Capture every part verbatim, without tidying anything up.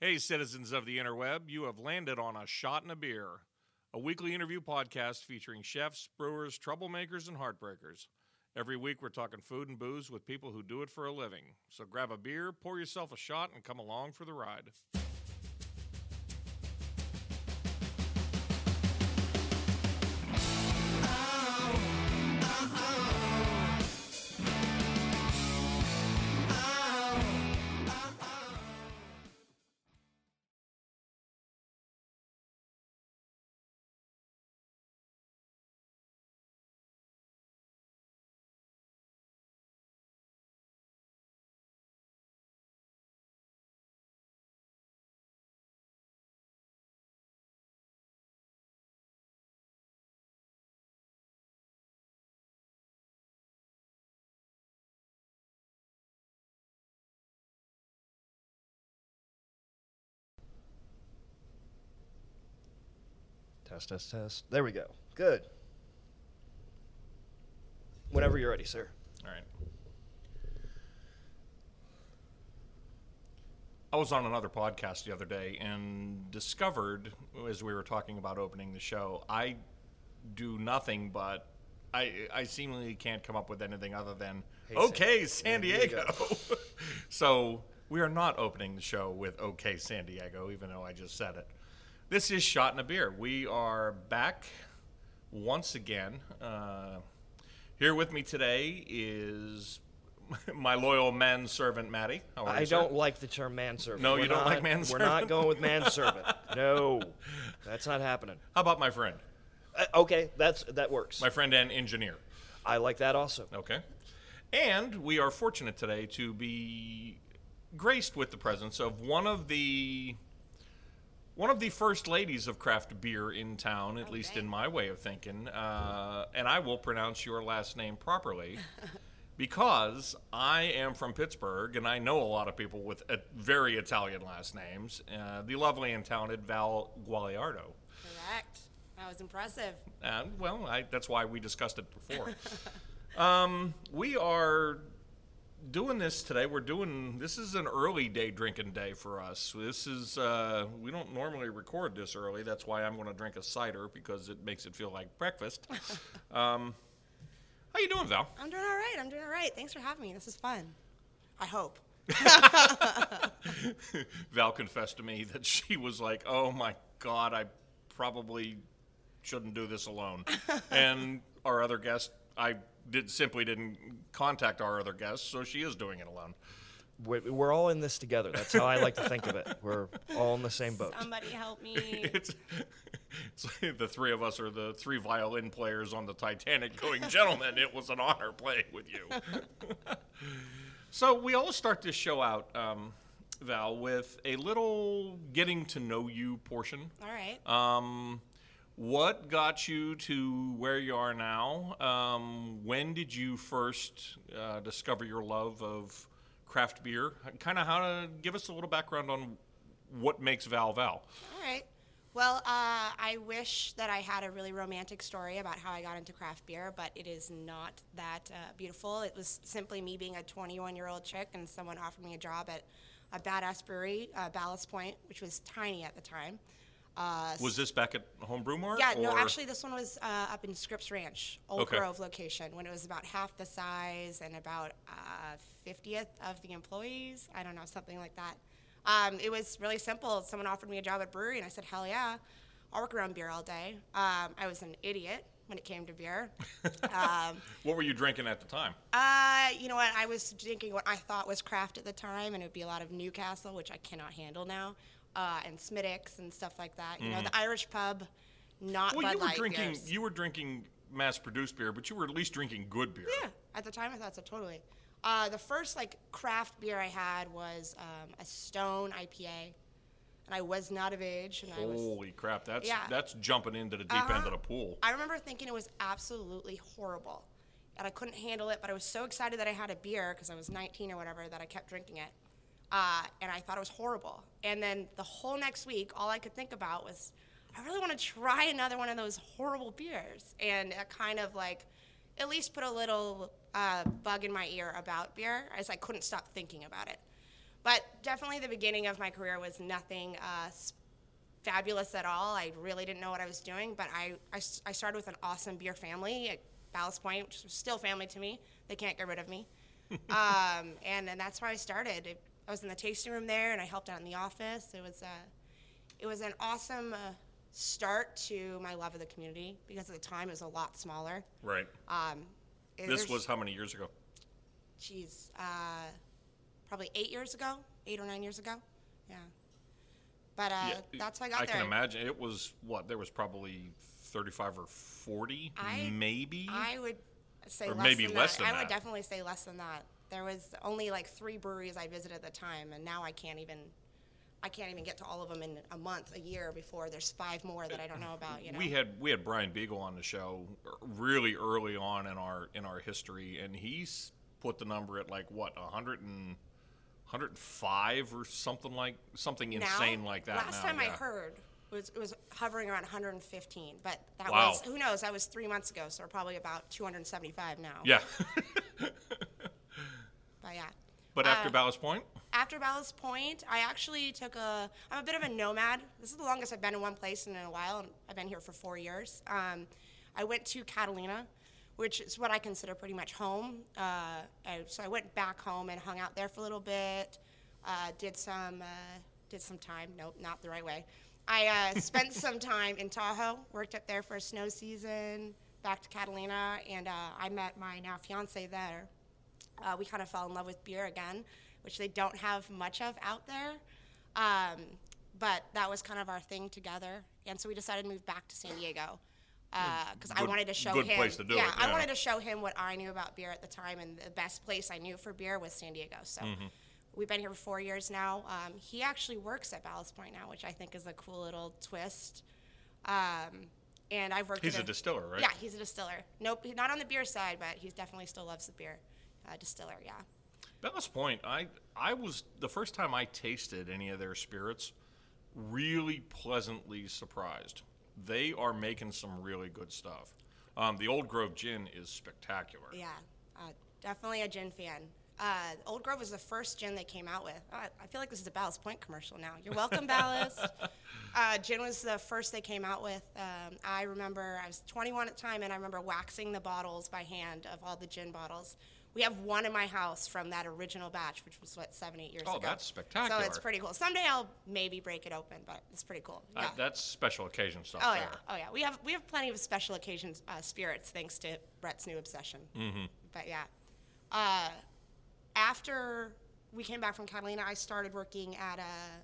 Hey, citizens of the interweb, you have landed on A Shot and a Beer, a weekly interview podcast featuring chefs, brewers, troublemakers, and heartbreakers. Every week we're talking food and booze with people who do it for a living. So grab a beer, pour yourself a shot, and come along for the ride. Test, test, test. There we go. Good. Whenever you're ready, sir. All right. I was on another podcast the other day and discovered, as we were talking about opening the show, I do nothing but, I I seemingly can't come up with anything other than, Hey, okay, San- San yeah, Diego. here you So we are not opening the show with okay, San Diego, even though I just said it. This is Shot and a Beer. We are back once again. Uh, here with me today is my loyal manservant, Maddie. How are I you, sir? don't like the term manservant. No, We're you don't not- like manservant? We're not going with manservant. No, that's not happening. How about my friend? Uh, okay, that's that works. My friend and engineer. I like that also. Okay. And we are fortunate today to be graced with the presence of one of the one of the first ladies of craft beer in town, at Oh, least dang. in my way of thinking. Uh, and I will pronounce your last name properly because I am from Pittsburgh and I know a lot of people with uh, very Italian last names. Uh, the lovely and talented Val Gualiardo. Correct. That was impressive. Uh, well, I, that's why we discussed it before. um, we are doing this today. We're doing, this is an early day drinking day for us. This is, uh, we don't normally record this early. That's why I'm going to drink a cider because it makes it feel like breakfast. um, how you doing, Val? I'm doing all right. I'm doing all right. Thanks for having me. This is fun. I hope. Val confessed to me that she was like, oh my God, I probably shouldn't do this alone. And our other guest, I did simply didn't contact our other guest, so she is doing it alone. We- We're all in this together. That's how I like to think of it. We're all in the same boat. Somebody help me. It's, it's like the three of us are the three violin players on the Titanic going, gentlemen, it was an honor playing with you. So we always start this show out, um, Val, with a little getting to know you portion. All right. Um, what got you to where you are now? Um, when did you first uh, discover your love of craft beer? Kind of how to give us a little background on what makes Val Val. All right. Well, uh, I wish that I had a really romantic story about how I got into craft beer, but it is not that uh, beautiful. It was simply me being a twenty-one-year-old chick, and someone offered me a job at a badass brewery, uh, Ballast Point, which was tiny at the time. Uh, Was this back at Homebrew Mart? Yeah, no, or- actually, this one was uh, up in Scripps Ranch, Old Okay. Grove location, when it was about half the size and about uh, fiftieth of the employees. I don't know, something like that. Um, it was really simple. Someone offered me a job at brewery, and I said, hell yeah, I'll work around beer all day. Um, I was an idiot when it came to beer. um, What were you drinking at the time? uh, you know what? I was drinking what I thought was craft at the time, and it would be a lot of Newcastle, which I cannot handle now, uh, and Smittix and stuff like that. You know, the Irish pub, not Well, Bud you were Light drinking. beers. You were drinking mass-produced beer, but you were at least drinking good beer. Yeah, at the time I thought so, totally. Uh, the first like craft beer I had was um, a Stone I P A, and I was not of age, and I was. Holy crap! That's Yeah. that's jumping into the deep Uh-huh. end of the pool. I remember thinking it was absolutely horrible, and I couldn't handle it. But I was so excited that I had a beer because I was nineteen or whatever that I kept drinking it, uh, and I thought it was horrible. And then the whole next week, all I could think about was, I really want to try another one of those horrible beers, and it kind of like, at least put a little uh, bug in my ear about beer, as I couldn't stop thinking about it. But definitely the beginning of my career was nothing uh, s- fabulous at all. I really didn't know what I was doing, but I, I, s- I started with an awesome beer family at Ballast Point, which is still family to me. They can't get rid of me. um, and, and that's where I started. It, I was in the tasting room there, and I helped out in the office. It was, uh, it was an awesome uh, start to my love of the community, because at the time it was a lot smaller. Right. Um, This there's- was how many years ago? Geez, uh, probably eight years ago, eight or nine years ago. Yeah. But uh, Yeah, that's how I got I there. can imagine it was what there was probably thirty-five or forty, I- maybe. I would say Or less maybe than less that. than I would that. definitely say less than that. There was only like three breweries I visited at the time, and now I can't even. I can't even get to all of them in a month, a year before there's five more that I don't know about. You know. We had we had Brian Beagle on the show really early on in our in our history, and he's put the number at like what a hundred and one hundred five or something like something Now, insane like that. Last now, time I yeah. heard was it was hovering around one hundred fifteen, but that Wow. was who knows? That was three months ago, so we're probably about two hundred seventy-five now. Yeah. But yeah. But after Uh, Ballast Point, After Ballast Point, I actually took a. I'm a bit of a nomad. This is the longest I've been in one place in a while, and I've been here for four years. Um, I went to Catalina, which is what I consider pretty much home. Uh, I, so I went back home and hung out there for a little bit. Uh, did some uh, did some time. Nope, not the right way. I uh, spent some time in Tahoe. Worked up there for a snow season. Back to Catalina, and uh, I met my now fiance there. Uh, we kind of fell in love with beer again, which they don't have much of out there. Um, but that was kind of our thing together. And so we decided to move back to San Diego because I Good- wanted to show good him. place to do yeah, it, I yeah. wanted to show him what I knew about beer at the time, and the best place I knew for beer was San Diego. So Mm-hmm. we've been here for four years now. Um, he actually works at Ballast Point now, which I think is a cool little twist. Um, and I've worked. he's at a distiller, right? Yeah, he's a distiller. Nope, not on the beer side, but he definitely still loves the beer. Uh, distiller, yeah. Ballast Point, I I was the first time I tasted any of their spirits, really pleasantly surprised. They are making some really good stuff. Um, the Old Grove gin is spectacular. Yeah, uh, definitely a gin fan. Uh, Old Grove was the first gin they came out with. Uh, I feel like this is a Ballast Point commercial now. You're welcome, Ballast. uh, gin was the first they came out with. Um, I remember I was twenty-one at the time, and I remember waxing the bottles by hand of all the gin bottles. We have one in my house from that original batch, which was, what, seven, eight years Oh, ago. that's spectacular. So it's pretty cool. Someday I'll maybe break it open, but it's pretty cool. Uh, Yeah. that's special occasion stuff Oh there. yeah, oh yeah. We have we have plenty of special occasions uh, spirits thanks to Brett's new obsession. Mm-hmm. But yeah, uh, after we came back from Catalina, I started working at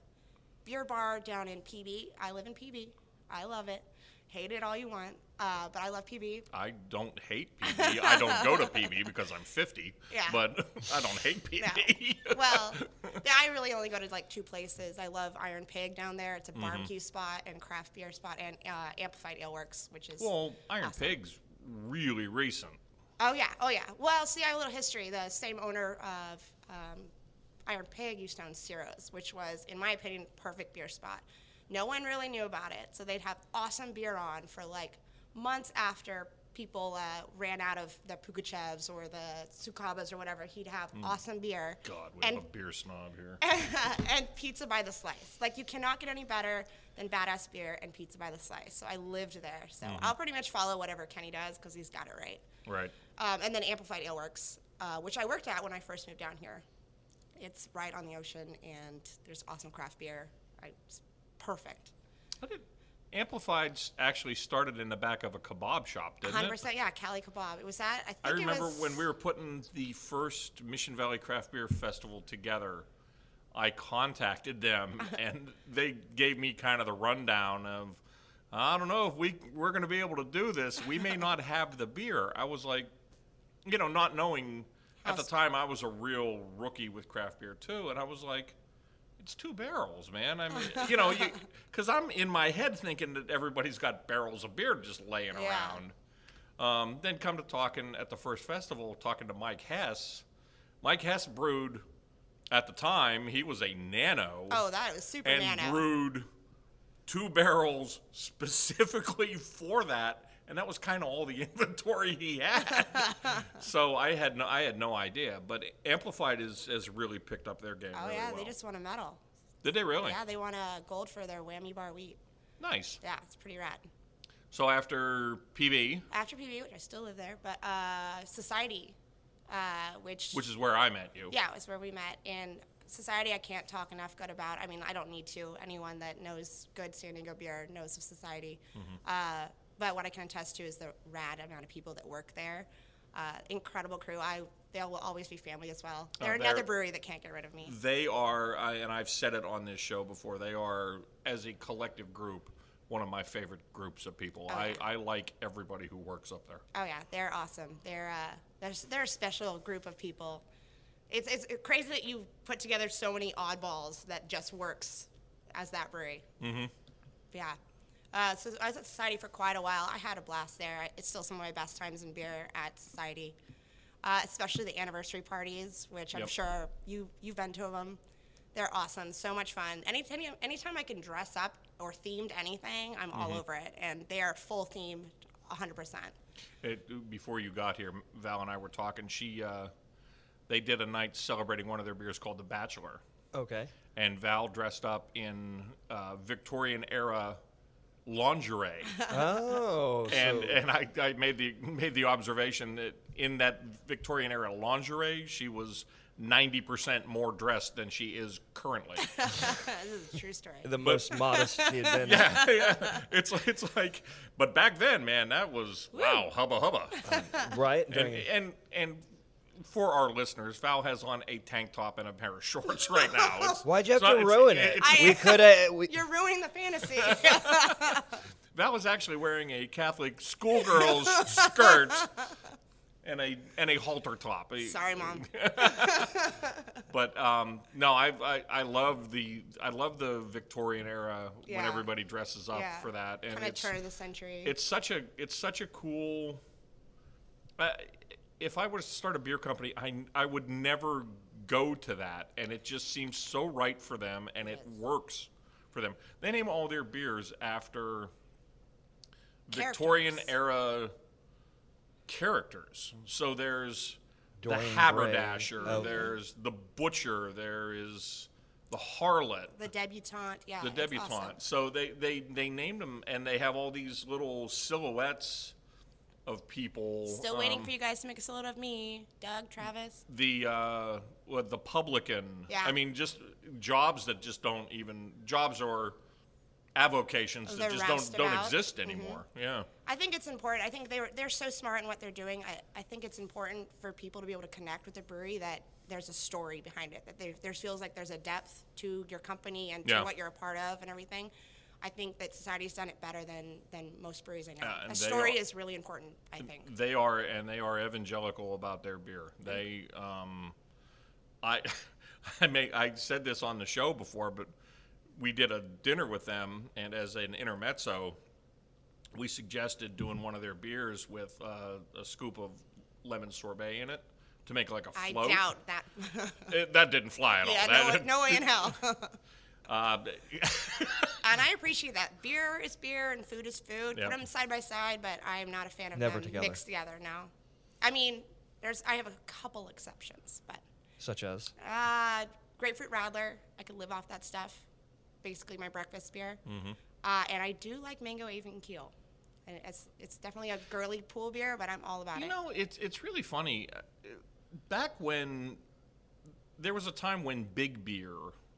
a beer bar down in P B. I live in P B. I love it. Hate it all you want, uh, but I love P B. I don't hate P B. I don't go to P B because I'm fifty. Yeah. But I don't hate P B. No. Well, yeah, I really only go to like two places. I love Iron Pig down there. It's a Mm-hmm. barbecue spot and craft beer spot, and uh, Amplified Ale Works, which is Well, Iron awesome. Pig's really recent. Oh yeah, oh yeah. Well, see, I have a little history. The same owner of um, Iron Pig used to own Ciro's, which was, in my opinion, perfect beer spot. No one really knew about it, so they'd have awesome beer on for like months after people uh, ran out of the Pugachevs or the Sukabas or whatever. He'd have awesome beer. God, we and, have a beer snob here. and pizza by the slice. Like, you cannot get any better than badass beer and pizza by the slice. So I lived there. So I'll pretty much follow whatever Kenny does because he's got it right. Right. Um, and then Amplified Ale Works, uh, which I worked at when I first moved down here. It's right on the ocean, and there's awesome craft beer. I, it's perfect. How did Amplified s- actually started in the back of a kebab shop, didn't one hundred it? percent, yeah, Cali Kebab. It was that, I think I remember it was, when we were putting the first Mission Valley Craft Beer Festival together, I contacted them and they gave me kind of the rundown of, I don't know if we, we're going to be able to do this. We may not have the beer. I was like, you know, not knowing at the How's- time I was a real rookie with craft beer too. And I was like, it's two barrels, man. I mean, you know, because I'm in my head thinking that everybody's got barrels of beer just laying Yeah. around. Um, then come to talking at the first festival, talking to Mike Hess. Mike Hess brewed, at the time, he was a nano. oh, that was super and nano. brewed two barrels specifically for that and that was kind of all the inventory he had. So I had no, I had no idea. But Amplified is has really picked up their game. Oh really yeah, well. they just won a medal. Did they really? Yeah, they won a gold for their whammy bar wheat. Nice. Yeah, it's pretty rad. So after P B, After P B, which I still live there, but uh, Society, uh, which which is where I met you. yeah, it was where we met. And Society, I can't talk enough good about. I mean, I don't need to. Anyone that knows good San Diego beer knows of Society. Mm-hmm. Uh, but what I can attest to is the rad amount of people that work there. Uh, incredible crew. I they will always be family as well. They're Oh, another they're- brewery that can't get rid of me. They are, I, and I've said it on this show before. They are, as a collective group, one of my favorite groups of people. Oh, I, yeah. I like everybody who works up there. Oh yeah, they're awesome. They're uh, they're, they're a special group of people. It's it's crazy that you put together so many oddballs that just works as that brewery. Mm-hmm. Yeah. Uh, so I was at Society for quite a while. I had a blast there. It's still some of my best times in beer at Society, uh, especially the anniversary parties, which I'm Yep. sure you you've been to them. They're awesome, so much fun. Anytime anytime I can dress up or themed anything, I'm all over it, and they are full themed, one hundred percent. It, before you got here, Val and I were talking. She, uh, they did a night celebrating one of their beers called The Bachelor, Okay. and Val dressed up in uh, Victorian era lingerie. Oh. And so, and I, I made the made the observation that in that Victorian era lingerie, she was ninety percent more dressed than she is currently. This is a true story. the most modest he had been. yeah, yeah. It's it's like, but back then, man, that was wow, hubba hubba. Right? and, During, and and for our listeners, Val has on a tank top and a pair of shorts right now. It's, why'd you have it's not- to it's- ruin it? it's- I- we could have. We, You're ruining the fantasy. Val was actually wearing a Catholic schoolgirl's skirt and a and a halter top. A- Sorry, Mom. But um, no, I, I I love the I love the Victorian era when Yeah. everybody dresses up Yeah. for that, and Kind of it's turn of the century. it's such a it's such a cool. Uh, if I were to start a beer company, I I would never go to that, and it just seems so right for them, and it Yes. works for them. They name all their beers after Characters. Victorian era characters. So there's Dorian the Gray. haberdasher, Oh. there's the butcher, there is the harlot, the debutante, yeah. the it's debutante. awesome. So they, they, they named them, and they have all these little silhouettes of people. Still waiting um, for you guys to make a silhouette of me, Doug, Travis. The uh, what, the publican. Yeah. I mean, just jobs that just don't even jobs or avocations They're that just don't don't rousted out. Mm-hmm. exist anymore. Yeah. I think it's important. I think they're they're so smart in what they're doing. I, I think it's important for people to be able to connect with the brewery that there's a story behind it. That there there feels like there's a depth to your company and to Yeah. what you're a part of and everything. I think that Society's done it better than than most breweries I know. Uh, and a they story are- is really important. I think. They are, and they are evangelical about their beer. They, um, I, I may, I said this on the show before, but we did a dinner with them, and as an intermezzo, we suggested doing one of their beers with uh, a scoop of lemon sorbet in it to make like a I float. doubt that. It, that didn't fly at yeah, all. no, That- way- no way in hell. uh, And I appreciate that. Beer is beer and food is food. Yep. Put them side by side, but I am not a fan of Never them together. mixed together. No, I mean, there's I have a couple exceptions, but Such as. uh, grapefruit radler, I could live off that stuff. Basically, my breakfast beer. Mm-hmm. Uh, and I do like mango even keel. And it's it's definitely a girly pool beer, but I'm all about You it. know, it's it's really funny. Uh, Back when there was a time when Big Beer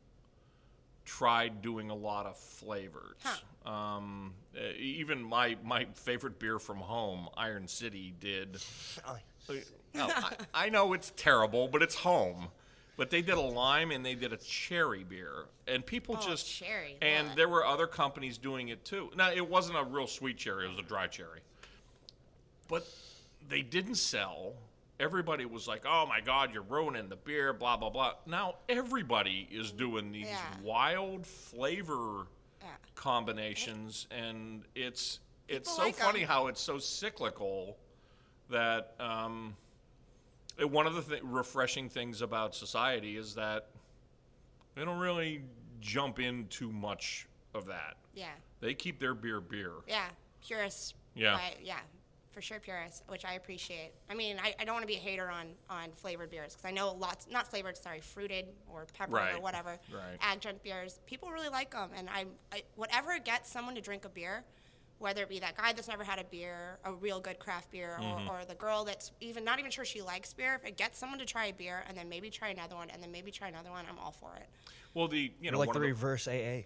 tried doing a lot of flavors. Huh. Um, uh, even my my favorite beer from home, Iron City, did. Oh, No, I, I know it's terrible, but it's home. But they did a lime and they did a cherry beer, and people Oh, just cherry, And ugh. there were other companies doing it too. Now it wasn't a real sweet cherry; it was a dry cherry. But they didn't sell. Everybody was like, "Oh my God, you're ruining the beer!" Blah blah blah. Now everybody is doing these Yeah. wild flavor Yeah. combinations, and it's it's People so like 'em. funny how it's so cyclical that. Um, Uh, One of the th- refreshing things about Society is that they don't really jump in too much of that. Yeah. They keep their beer beer. Yeah. Purist Yeah. But yeah, for sure purist, which I appreciate. I mean, I, I don't want to be a hater on, on flavored beers because I know lots, not flavored, sorry, fruited or peppered Right. or whatever, Right. adjunct beers. People really like them. And I, I, whatever gets someone to drink a beer, whether it be that guy that's never had a beer, a real good craft beer, Mm-hmm. or, or the girl that's even not even sure she likes beer, if it gets someone to try a beer and then maybe try another one and then maybe try another one, I'm all for it. Well, the you You're know like one the of the, reverse A A.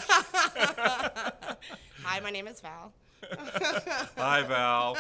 Hi, my name is Val. Hi, Val.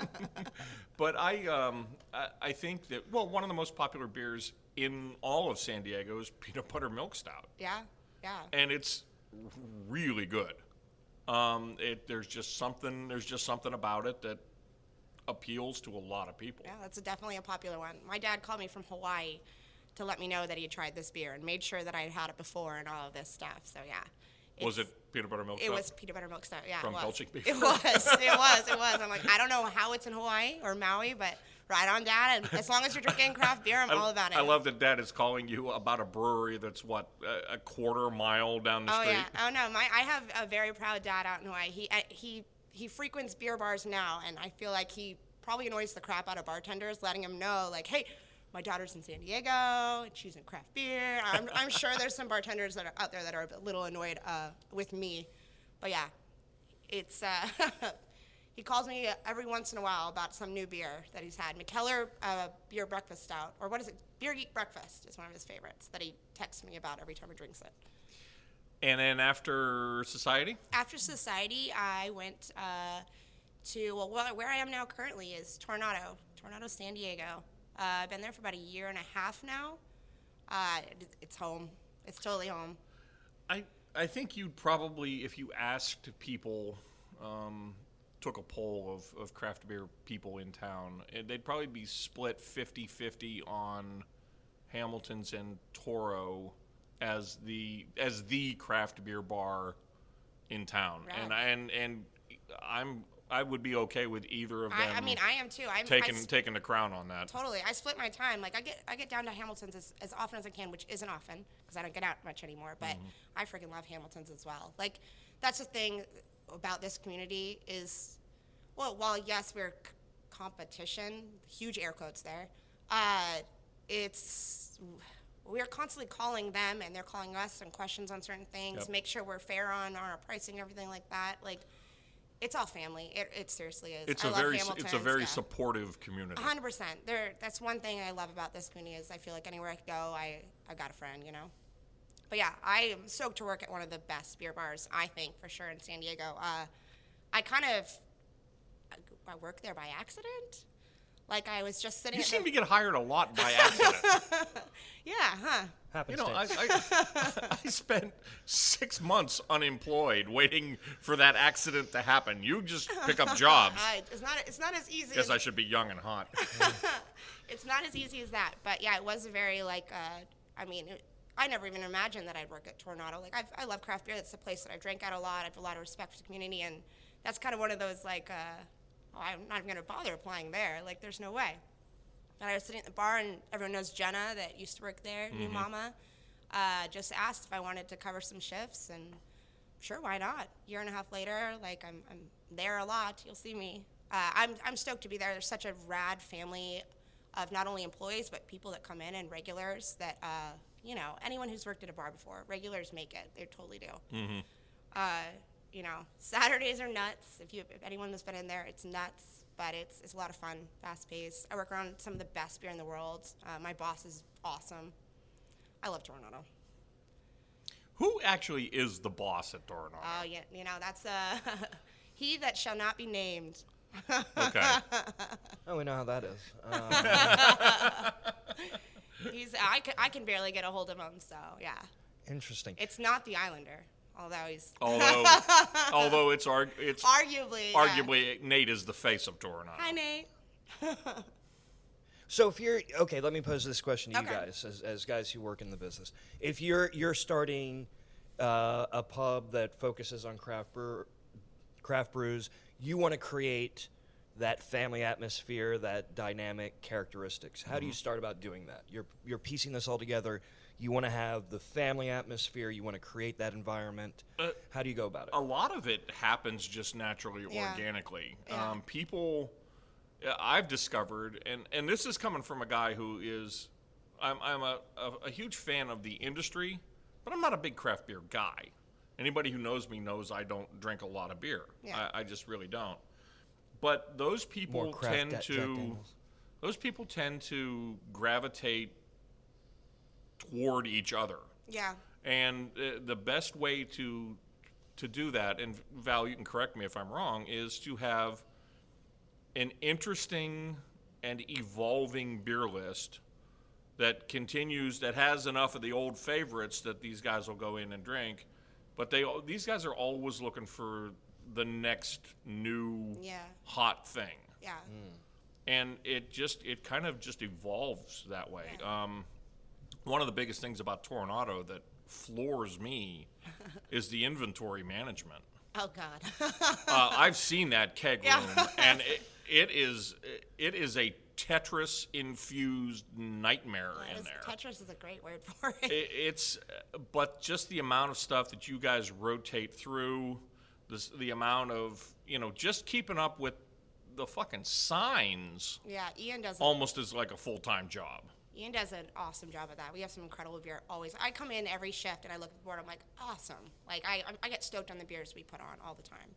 But I, um, I, I think that well, one of the most popular beers in all of San Diego is peanut butter milk stout, Yeah, yeah. and it's really good. Um, it there's just something there's just something about it that appeals to a lot of people. Yeah, that's a, definitely a popular one. My dad called me from Hawaii to let me know that he had tried this beer and made sure that I had had it before and all of this stuff. So yeah. Was it It's- peanut butter milk It stout? was peanut butter milk stout. Yeah, From it was. Belching Beef? It was. It was. It was. I'm like, I don't know how it's in Hawaii or Maui, but right on, Dad. And as long as you're drinking craft beer, I'm I, all about it. I love that Dad is calling you about a brewery that's what a, a quarter mile down the Oh street. yeah. Oh no. My I have a very proud dad out in Hawaii. He I- he he frequents beer bars now, and I feel like he probably annoys the crap out of bartenders, letting him know like, hey, my daughter's in San Diego and she's in craft beer. I'm I'm sure there's some bartenders that are out there that are a little annoyed uh, with me, but yeah, it's. Uh, He calls me every once in a while about some new beer that he's had. McKellar uh, Beer Breakfast Stout, or what is it? Beer Geek Breakfast is one of his favorites that he texts me about every time he drinks it. And then after Society? After Society, I went uh, to, well, wh- where I am now currently is Tornado, Tornado, San Diego. Uh, I've been there for about a year and a half now. Uh, it- it's home. It's totally home. I I think you'd probably, if you asked people, um, took a poll of, of craft beer people in town, eh, they'd probably be split fifty-fifty on Hamilton's and Toro as the as the craft beer bar in town. Right. And and and I'm I would be okay with either of them I, I mean, I am too. I'm taking I, s- taking the crown on that. Totally. I split my time. Like I get I get down to Hamilton's as, as often as I can, which isn't often because I don't get out much anymore. But I freaking love Hamilton's as well. Like that's the thing about this community is, well, while yes we're c- competition, huge air quotes there. Uh, it's we're constantly calling them and they're calling us and questions on certain things. Yep. Make sure we're fair on our pricing and everything like that. Like. It's all family. It, it seriously is. It's I a love very s- it's a Hamilton's, very yeah. supportive community. A hundred percent. There. That's one thing I love about this community is I feel like anywhere I could go, I I got a friend, you know. But yeah, I am stoked to work at one of the best beer bars, I think, for sure in San Diego. Uh, I kind of I, I work there by accident. Like I was just sitting. You at seem the, to get hired a lot by accident. yeah, huh? You know, I, Happenstance. I, I spent six months unemployed waiting for that accident to happen. You just pick up jobs. Uh, it's not. It's not as easy. Guess as I should be young and hot. It's not as easy as that, but yeah, it was a very like. Uh, I mean, it, I never even imagined that I'd work at Tornado. Like, I've, I love craft beer. That's the place that I drank at a lot. I have a lot of respect for the community, and that's kind of one of those like, uh, oh, I'm not even gonna bother applying there. Like, there's no way. And I was sitting at the bar, and everyone knows Jenna that used to work there, new mama. Uh, just asked if I wanted to cover some shifts, and sure, why not? Year and a half later, like I'm, I'm there a lot. You'll see me. Uh, I'm, I'm stoked to be there. There's such a rad family of not only employees but people that come in and regulars. That uh, you know, anyone who's worked at a bar before, regulars make it. They totally do. Mm-hmm. Uh, you know, Saturdays are nuts. If you, if anyone has been in there, it's nuts. But it's it's a lot of fun, fast paced. I work around some of the best beer in the world. Uh, my boss is awesome. I love Tornado. Who actually is the boss at Tornado? Oh yeah, you know that's uh, he that shall not be named. Okay. Oh, we know how that is. Um, He's I can, I can barely get a hold of him. So yeah, interesting. it's not the Islander, although he's although, although it's arg- it's arguably yeah. arguably Nate is the face of Tornado. Hi Nate. So if you're okay, let me pose this question to Okay. you guys, as, as guys who work in the business. If you're you're starting uh, a pub that focuses on craft brew, craft brews, you want to create that family atmosphere, that dynamic characteristics. How do you start about doing that? You're you're piecing this all together. You want to have the family atmosphere. You want to create that environment. Uh, How do you go about it? A lot of it happens just naturally, Yeah. organically. Yeah. Um, people, uh, I've discovered, and, and this is coming from a guy who is, I'm, I'm a, a, a huge fan of the industry, but I'm not a big craft beer guy. Anybody who knows me knows I don't drink a lot of beer. Yeah. I, I just really don't. But those people More craft tend Da- Jack to, Daniels. those people tend to gravitate toward each other. Yeah. And uh, the best way to to do that, and Val, you can correct me if I'm wrong, is to have an interesting and evolving beer list that continues, that has enough of the old favorites that these guys will go in and drink, but they these guys are always looking for the next new Yeah. hot thing. Yeah. And it just it kind of just evolves that way. Yeah. Um, one of the biggest things about Toronado that floors me is the inventory management. Oh God. Uh, I've seen that keg Yeah. room, and it, it is it is a Tetris infused nightmare That in is- there. Tetris is a great word for it. It, it's uh, but just the amount of stuff that you guys rotate through, this, the amount of you know, just keeping up with the fucking signs Yeah, Ian does. A, almost is like a full time job. Ian does an awesome job at that. We have some incredible beer always. I come in every shift and I look at the board. I'm like, awesome. Like I, I get stoked on the beers we put on all the time.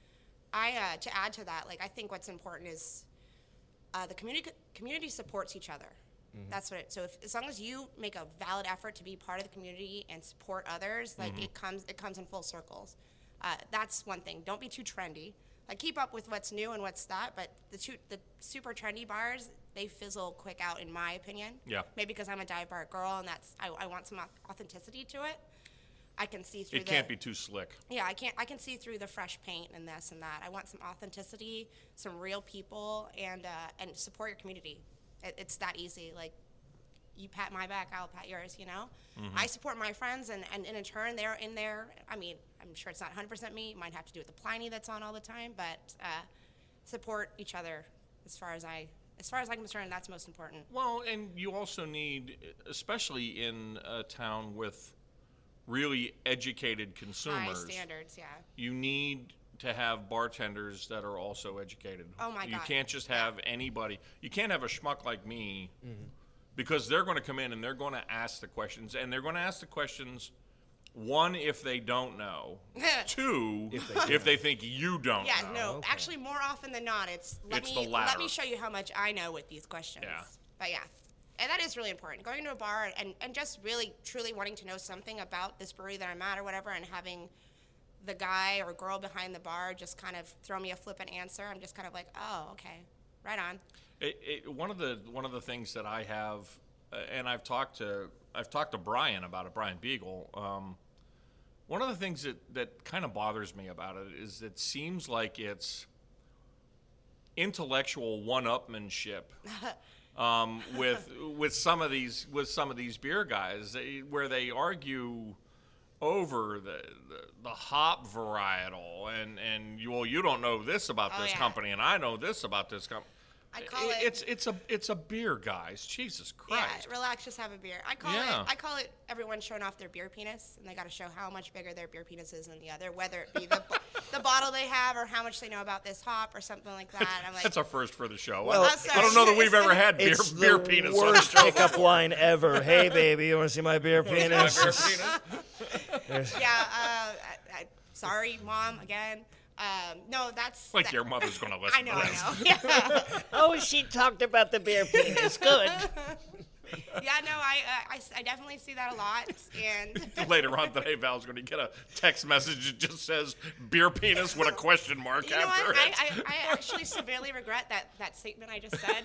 I uh, to add to that, like I think what's important is uh, the community community supports each other. That's what. It, so if, as long as you make a valid effort to be part of the community and support others, like it comes it comes in full circles. Uh, that's one thing. Don't be too trendy. Like keep up with what's new and what's that. But the two, the super trendy bars, they fizzle quick out, in my opinion. Yeah. Maybe because I'm a dive bar girl and that's I, I want some au- authenticity to it. I can see through. It the, can't be too slick. Yeah, I can't. I can see through the fresh paint and this and that. I want some authenticity, some real people, and uh, and support your community. It, it's that easy. Like, you pat my back, I'll pat yours. You know, I support my friends, and, and, and in turn, they're in there. I mean, I'm sure it's not one hundred percent me. It might have to do with the Pliny that's on all the time, but uh, support each other. As far as I, as far as I'm concerned, that's most important. Well, and you also need, especially in a town with really educated High consumers, standards, yeah. you need to have bartenders that are also educated. Oh, my You God. can't just have anybody. You can't have a schmuck like me because they're going to come in and they're going to ask the questions, and they're going to ask the questions. One, if they don't know. Two, if If they, they think you don't Yeah, know. no. okay. Actually, more often than not, it's let It's me the let latter. me show you how much I know with these questions. Yeah. But yeah, and that is really important. Going to a bar and, and just really truly wanting to know something about this brewery that I'm at or whatever, and having the guy or girl behind the bar just kind of throw me a flippant answer. I'm just kind of like, oh, okay, right on. It, it, one of the one of the things that I have, uh, and I've talked to I've talked to Brian about it, Brian Beagle. Um, one of the things that, that kind of bothers me about it is it seems like it's intellectual one-upmanship um, with with some of these with some of these beer guys, they, where they argue over the, the the hop varietal and and you, well, you don't know this about Oh, this yeah. company and I know this about this company. I call it- It's it's a it's a beer, guys. Jesus Christ. Yeah, relax, just have a beer. I call Yeah. it I call it everyone showing off their beer penis, and they got to show how much bigger their beer penis is than the other, whether it be the bo- the bottle they have or how much they know about this hop or something like that. I'm like, That's a first for the show. Well, I, I'm I don't know that sorry. we've ever had beer It's beer the penis on the worst show. pickup line ever. Hey, baby, you want to see my beer My penis? beer penis. yeah. Uh, I, I, sorry, mom, again. Um, no, that's Like that- your mother's gonna listen I know, to this. I know. Yeah. Oh, she talked about the beer penis. Good. Yeah, no, I, uh, I, I definitely see that a lot, and Later on today, Val's going to get a text message that just says "beer penis" with a question mark you know after what? it. I, I, I actually severely regret that, that statement I just said.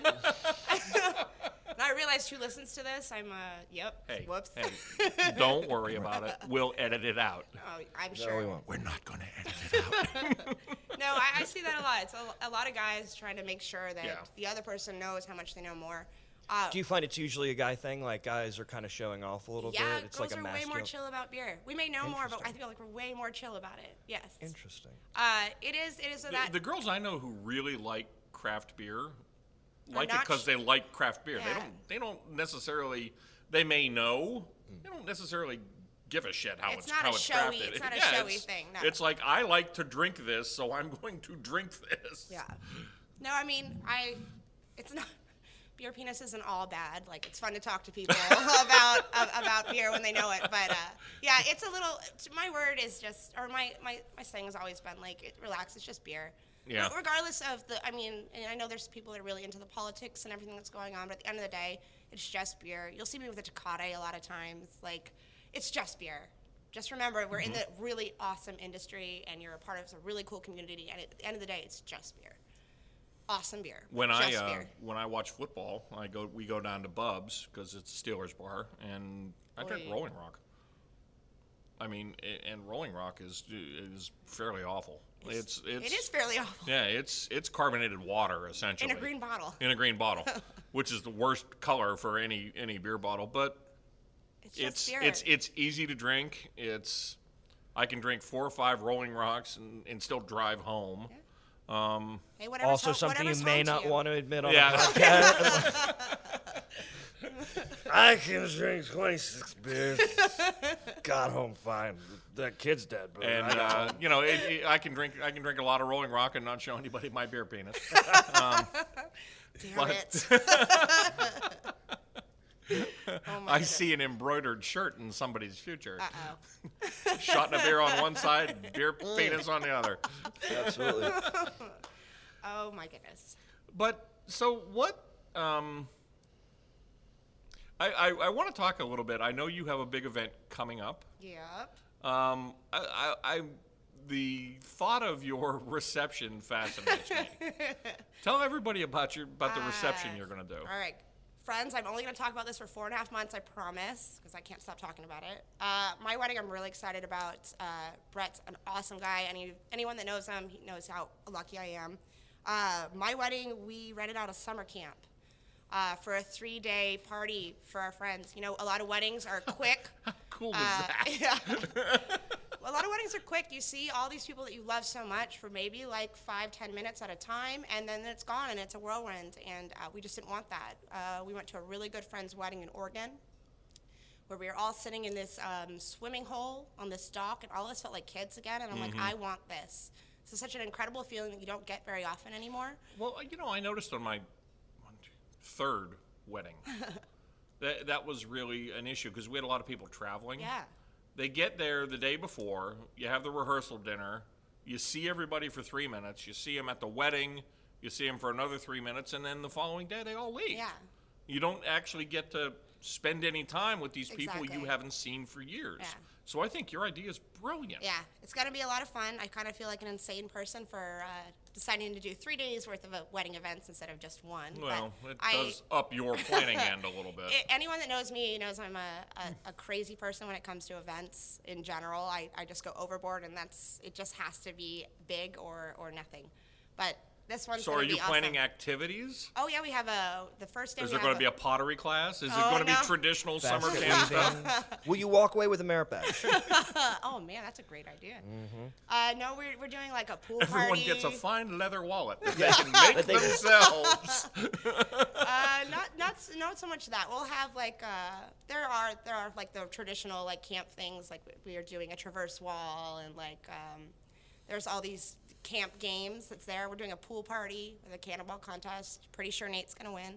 And I realized who listens to this. I'm, uh, yep. Hey, Whoops. hey, don't worry about it. We'll edit it out. Oh, I'm No, sure. we won't. We're not going to edit it out. No, I, I see that a lot. It's a, a lot of guys trying to make sure that Yeah. the other person knows how much they know more. Uh, Do you find it's usually a guy thing? Like guys are kind of showing off a little yeah, bit. It's girls like a are way more masculine. chill about beer. We may know more, but I Interesting. feel like we're way more chill about it. Yes. Interesting. Uh, it is. It is so The, that. the girls I know who really like craft beer like it not because sh- they like craft beer. They Yeah. don't. They don't necessarily. They may know they don't necessarily give a shit how It's it's, not how a it's showy- crafted. it's not a yeah, showy it's, thing, no. It's like, I like to drink this, so I'm going to drink this. Yeah. No, I mean, I, it's not, beer penis isn't all bad. Like, it's fun to talk to people about uh, about beer when they know it. But, uh, yeah, it's a little, my word is just, or my, my, my saying has always been, like, it, relax, it's just beer. Yeah. Re- Regardless of the, I mean, and I know there's people that are really into the politics and everything that's going on, but at the end of the day, it's just beer. You'll see me with a Tecate a lot of times. Like, it's just beer. Just remember, we're in the really awesome industry, and you're a part of a really cool community, and at the end of the day, it's just beer. Awesome beer. When just I uh, beer. when I watch football, I go we go down to Bub's because it's a Steelers bar, and I drink Oy. Rolling Rock. I mean, a- and Rolling Rock is is fairly awful. It's it's It is fairly awful. yeah, it's it's carbonated water essentially In a green bottle. in a green bottle, which is the worst color for any any beer bottle. But It's just it's beer. it's it's easy to drink. It's I can drink four or five Rolling Rocks and, and still drive home. Um, Hey, whatever's Also, home- something you whatever's may home to not you. want to admit on Yeah. a podcast. I can drink twenty-six beers. Got home fine. That kid's dead, but And I got uh, home. you know, it, it, I can drink I can drink a lot of Rolling Rock and not show anybody my beer penis. Damn But- it. Oh my I goodness. see an embroidered shirt in somebody's future. Uh-oh. Shot in a beer on one side, beer penis on the other. Absolutely. Oh my goodness. But so what? Um, I I, I want to talk a little bit. I know you have a big event coming up. Yep. Um, I, I, I the thought of your reception fascinates me. Tell everybody about your about the reception Uh, you're going to do. All right. Friends, I'm only going to talk about this for four and a half months, I promise, because I can't stop talking about it. Uh, my wedding, I'm really excited about. Uh, Brett's an awesome guy. Any Anyone that knows him, he knows how lucky I am. Uh, my wedding, we rented out a summer camp uh, for a three-day party for our friends. You know, a lot of weddings are quick. How cool is Uh, that? yeah. A lot of weddings are quick. You see all these people that you love so much for maybe like five, ten minutes at a time, and then it's gone and it's a whirlwind. And uh, we just didn't want that. Uh, we went to a really good friend's wedding in Oregon, where we were all sitting in this um, swimming hole on this dock, and all of us felt like kids again. And I'm like, I want this. This is such an incredible feeling that you don't get very often anymore. Well, you know, I noticed on my one, two, third wedding that that was really an issue because we had a lot of people traveling. Yeah. They get there the day before. You have the rehearsal dinner. You see everybody for three minutes. You see them at the wedding. You see them for another three minutes, and then the following day they all leave. Yeah. You don't actually get to spend any time with these people you Exactly. haven't seen for years. Yeah. So I think your idea is brilliant. Yeah, it's going to be a lot of fun. I kind of feel like an insane person for uh, deciding to do three days worth of uh, wedding events instead of just one. Well, But it I, does up your planning end a little bit. I- anyone that knows me knows I'm a, a, a crazy person when it comes to events in general. I, I just go overboard, and that's it. Just has to be big or or nothing. But this one's So gonna are you be planning awesome. activities? Oh yeah, we have a the first day. Is we there have going to be a pottery class? Is it Oh, going to no. be traditional summer Basket camp stuff? weaving. Will you walk away with a merit badge? Oh man, that's a great idea. Uh, no, we're we're doing like a pool Mm-hmm. Everyone party. gets a fine leather wallet that they can make That they- themselves. uh, not not s- not so much that. We'll have like uh, there are there are like the traditional like camp things, like we are doing a traverse wall, and like um, there's all these camp games that's there. We're doing a pool party with a cannonball contest. Pretty sure Nate's gonna win.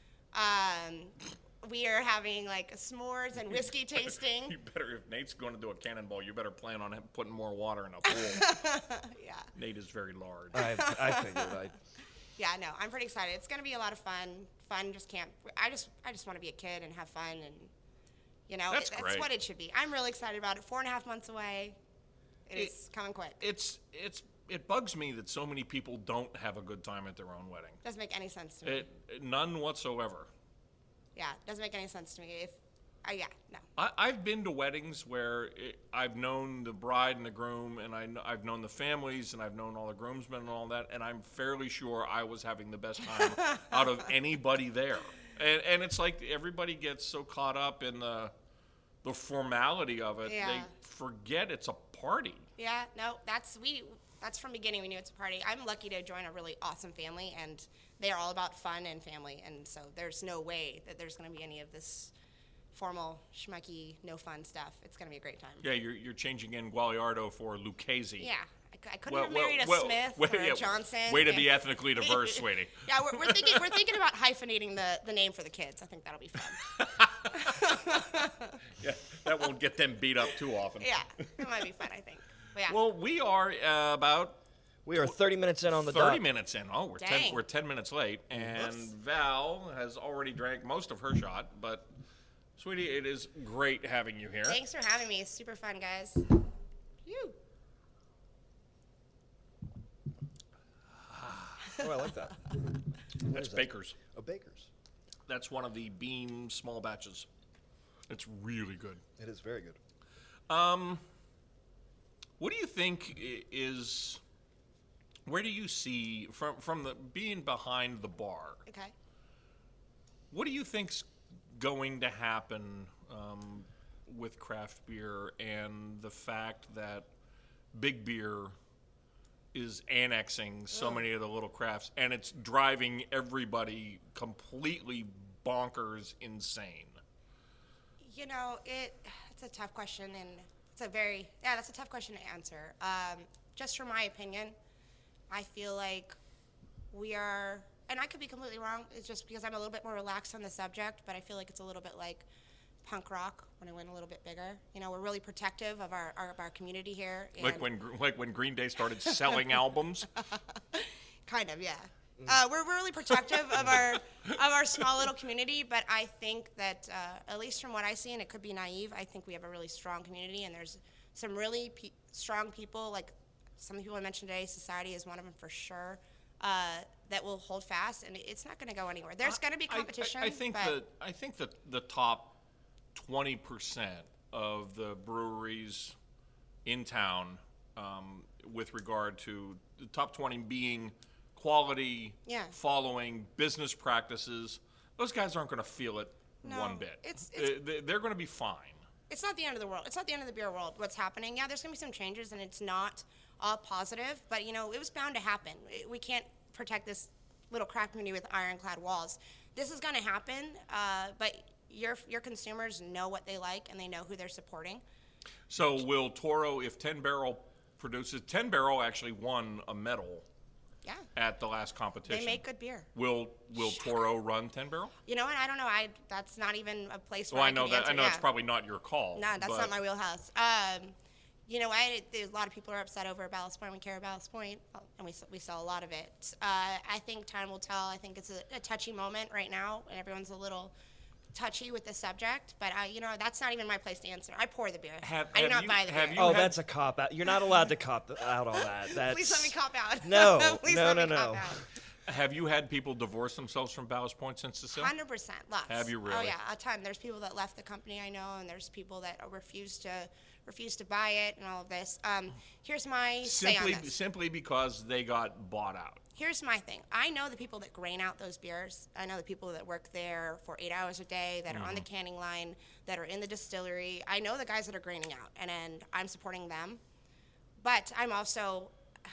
Um, we are having like s'mores and whiskey tasting. You better, if Nate's going to do a cannonball, you better plan on him putting more water in a pool. Yeah, Nate is very large. I, I figured I. yeah. No, I'm pretty excited. It's gonna be a lot of fun. Fun, just camp. I just I just want to be a kid and have fun, and you know That's it- that's great. what it should be. I'm really excited about it. Four and a half months away. It It- is coming quick. It's it's it bugs me that so many people don't have a good time at their own wedding. Doesn't make any sense to me. It, none whatsoever. Yeah, doesn't make any sense to me. If, uh, yeah, no. I, I've been to weddings where it, I've known the bride and the groom, and I, kn- I've known the families, and I've known all the groomsmen and all that, and I'm fairly sure I was having the best time out of anybody there. And, and it's like everybody gets so caught up in the the formality of it, Yeah. they forget it's a party. Yeah, no. That's we. That's from beginning. We knew it's a party. I'm lucky to join a really awesome family, and they are all about fun and family. And so there's no way that there's going to be any of this formal, schmucky, no fun stuff. It's gonna be a great time. Yeah, you're you're changing in Gualiardo for Lucchese. Yeah. I, c- I couldn't have married a Smith wait, or a yeah, Johnson. Way to Yeah. be ethnically diverse, sweetie. Yeah, we're, we're thinking we're thinking about hyphenating the, the name for the kids. I think that'll be fun. Yeah, that won't get them beat up too often. Yeah, it might be fun. I think. But yeah. Well, we are uh, about We are thirty minutes in on the thirty dot. minutes in. Oh, we're ten, Dang. we're ten minutes late, and Whoops. Val has already drank most of her shot. But, sweetie, it is great having you here. Thanks for having me. It's super fun, guys. You. Oh, I like that. That's Baker's. Oh, Baker's. That's one of the Beam small batches. It's really good. It is very good. Um, what do you think i- is? Where do you see from from the being behind the bar? Okay. What do you think's going to happen um, with craft beer and the fact that big beer is annexing so many of the little crafts and it's driving everybody completely bonkers insane? You know, it it's a tough question, and it's a very yeah, that's a tough question to answer. Um, just from my opinion, I feel like we are, and I could be completely wrong. It's just because I'm a little bit more relaxed on the subject, but I feel like it's a little bit like punk rock when it went a little bit bigger. You know, we're really protective of our, our of our community here. Like and- when Gr- like when Green Day started selling albums. Kind of, yeah. Uh, we're really protective of our of our small little community, but I think that uh, at least from what I see, and it could be naive, I think we have a really strong community, and there's some really pe- strong people. Like some of the people I mentioned today, Society is one of them for sure. Uh, that will hold fast, and it's not going to go anywhere. There's going to be I- I- competition. I, think but that I think that the top twenty percent of the breweries in town, um, with regard to the top twenty being quality, Yeah. following business practices, those guys aren't going to feel it No, one bit. it's- it's- They- they're going to be fine. it's not the end of the world. It's not the end of the beer world. What's happening? Yeah, there's gonna be some changes, and it's not all positive. But you know, it was bound to happen. It- We can't protect this little craft community with ironclad walls. This is gonna happen. Uh, but your your consumers know what they like, and they know who they're supporting. So will Toro, if ten Barrel produces, ten Barrel actually won a medal Yeah, at the last competition. they make good beer. Will Will Toro run ten Barrel? You know what? I don't know. I that's not even a place where Well, I I know can that. answer. I know yeah. it's probably not your call. No, that's but- not my wheelhouse. Um, you know, I, a lot of people are upset over Ballast Point. We care about Ballast Point, and we, s- we sell a lot of it. Uh, I think time will tell. I think it's a, a touchy moment right now, and everyone's a little touchy with the subject. But, I, you know, that's not even my place to answer. I pour the beer. Have- I do have not you- buy the have beer. you Oh, had- that's a cop out. You're not allowed to cop out on that. That's, Please let me cop out. No, Please no, let no, me cop no. out. Have you had people divorce themselves from Ballast Point since the sale? one hundred percent. Lots. Have you Oh, really? yeah, a ton. There's people that left the company I know, and there's people that refuse to refuse to buy it and all of this. Um, here's my say on Simply, this. simply because they got bought out. Here's my thing. I know the people that grain out those beers. I know the people that work there for eight hours a day, that are on the canning line, that are in the distillery. I know the guys that are graining out, and, and I'm supporting them. But I'm also,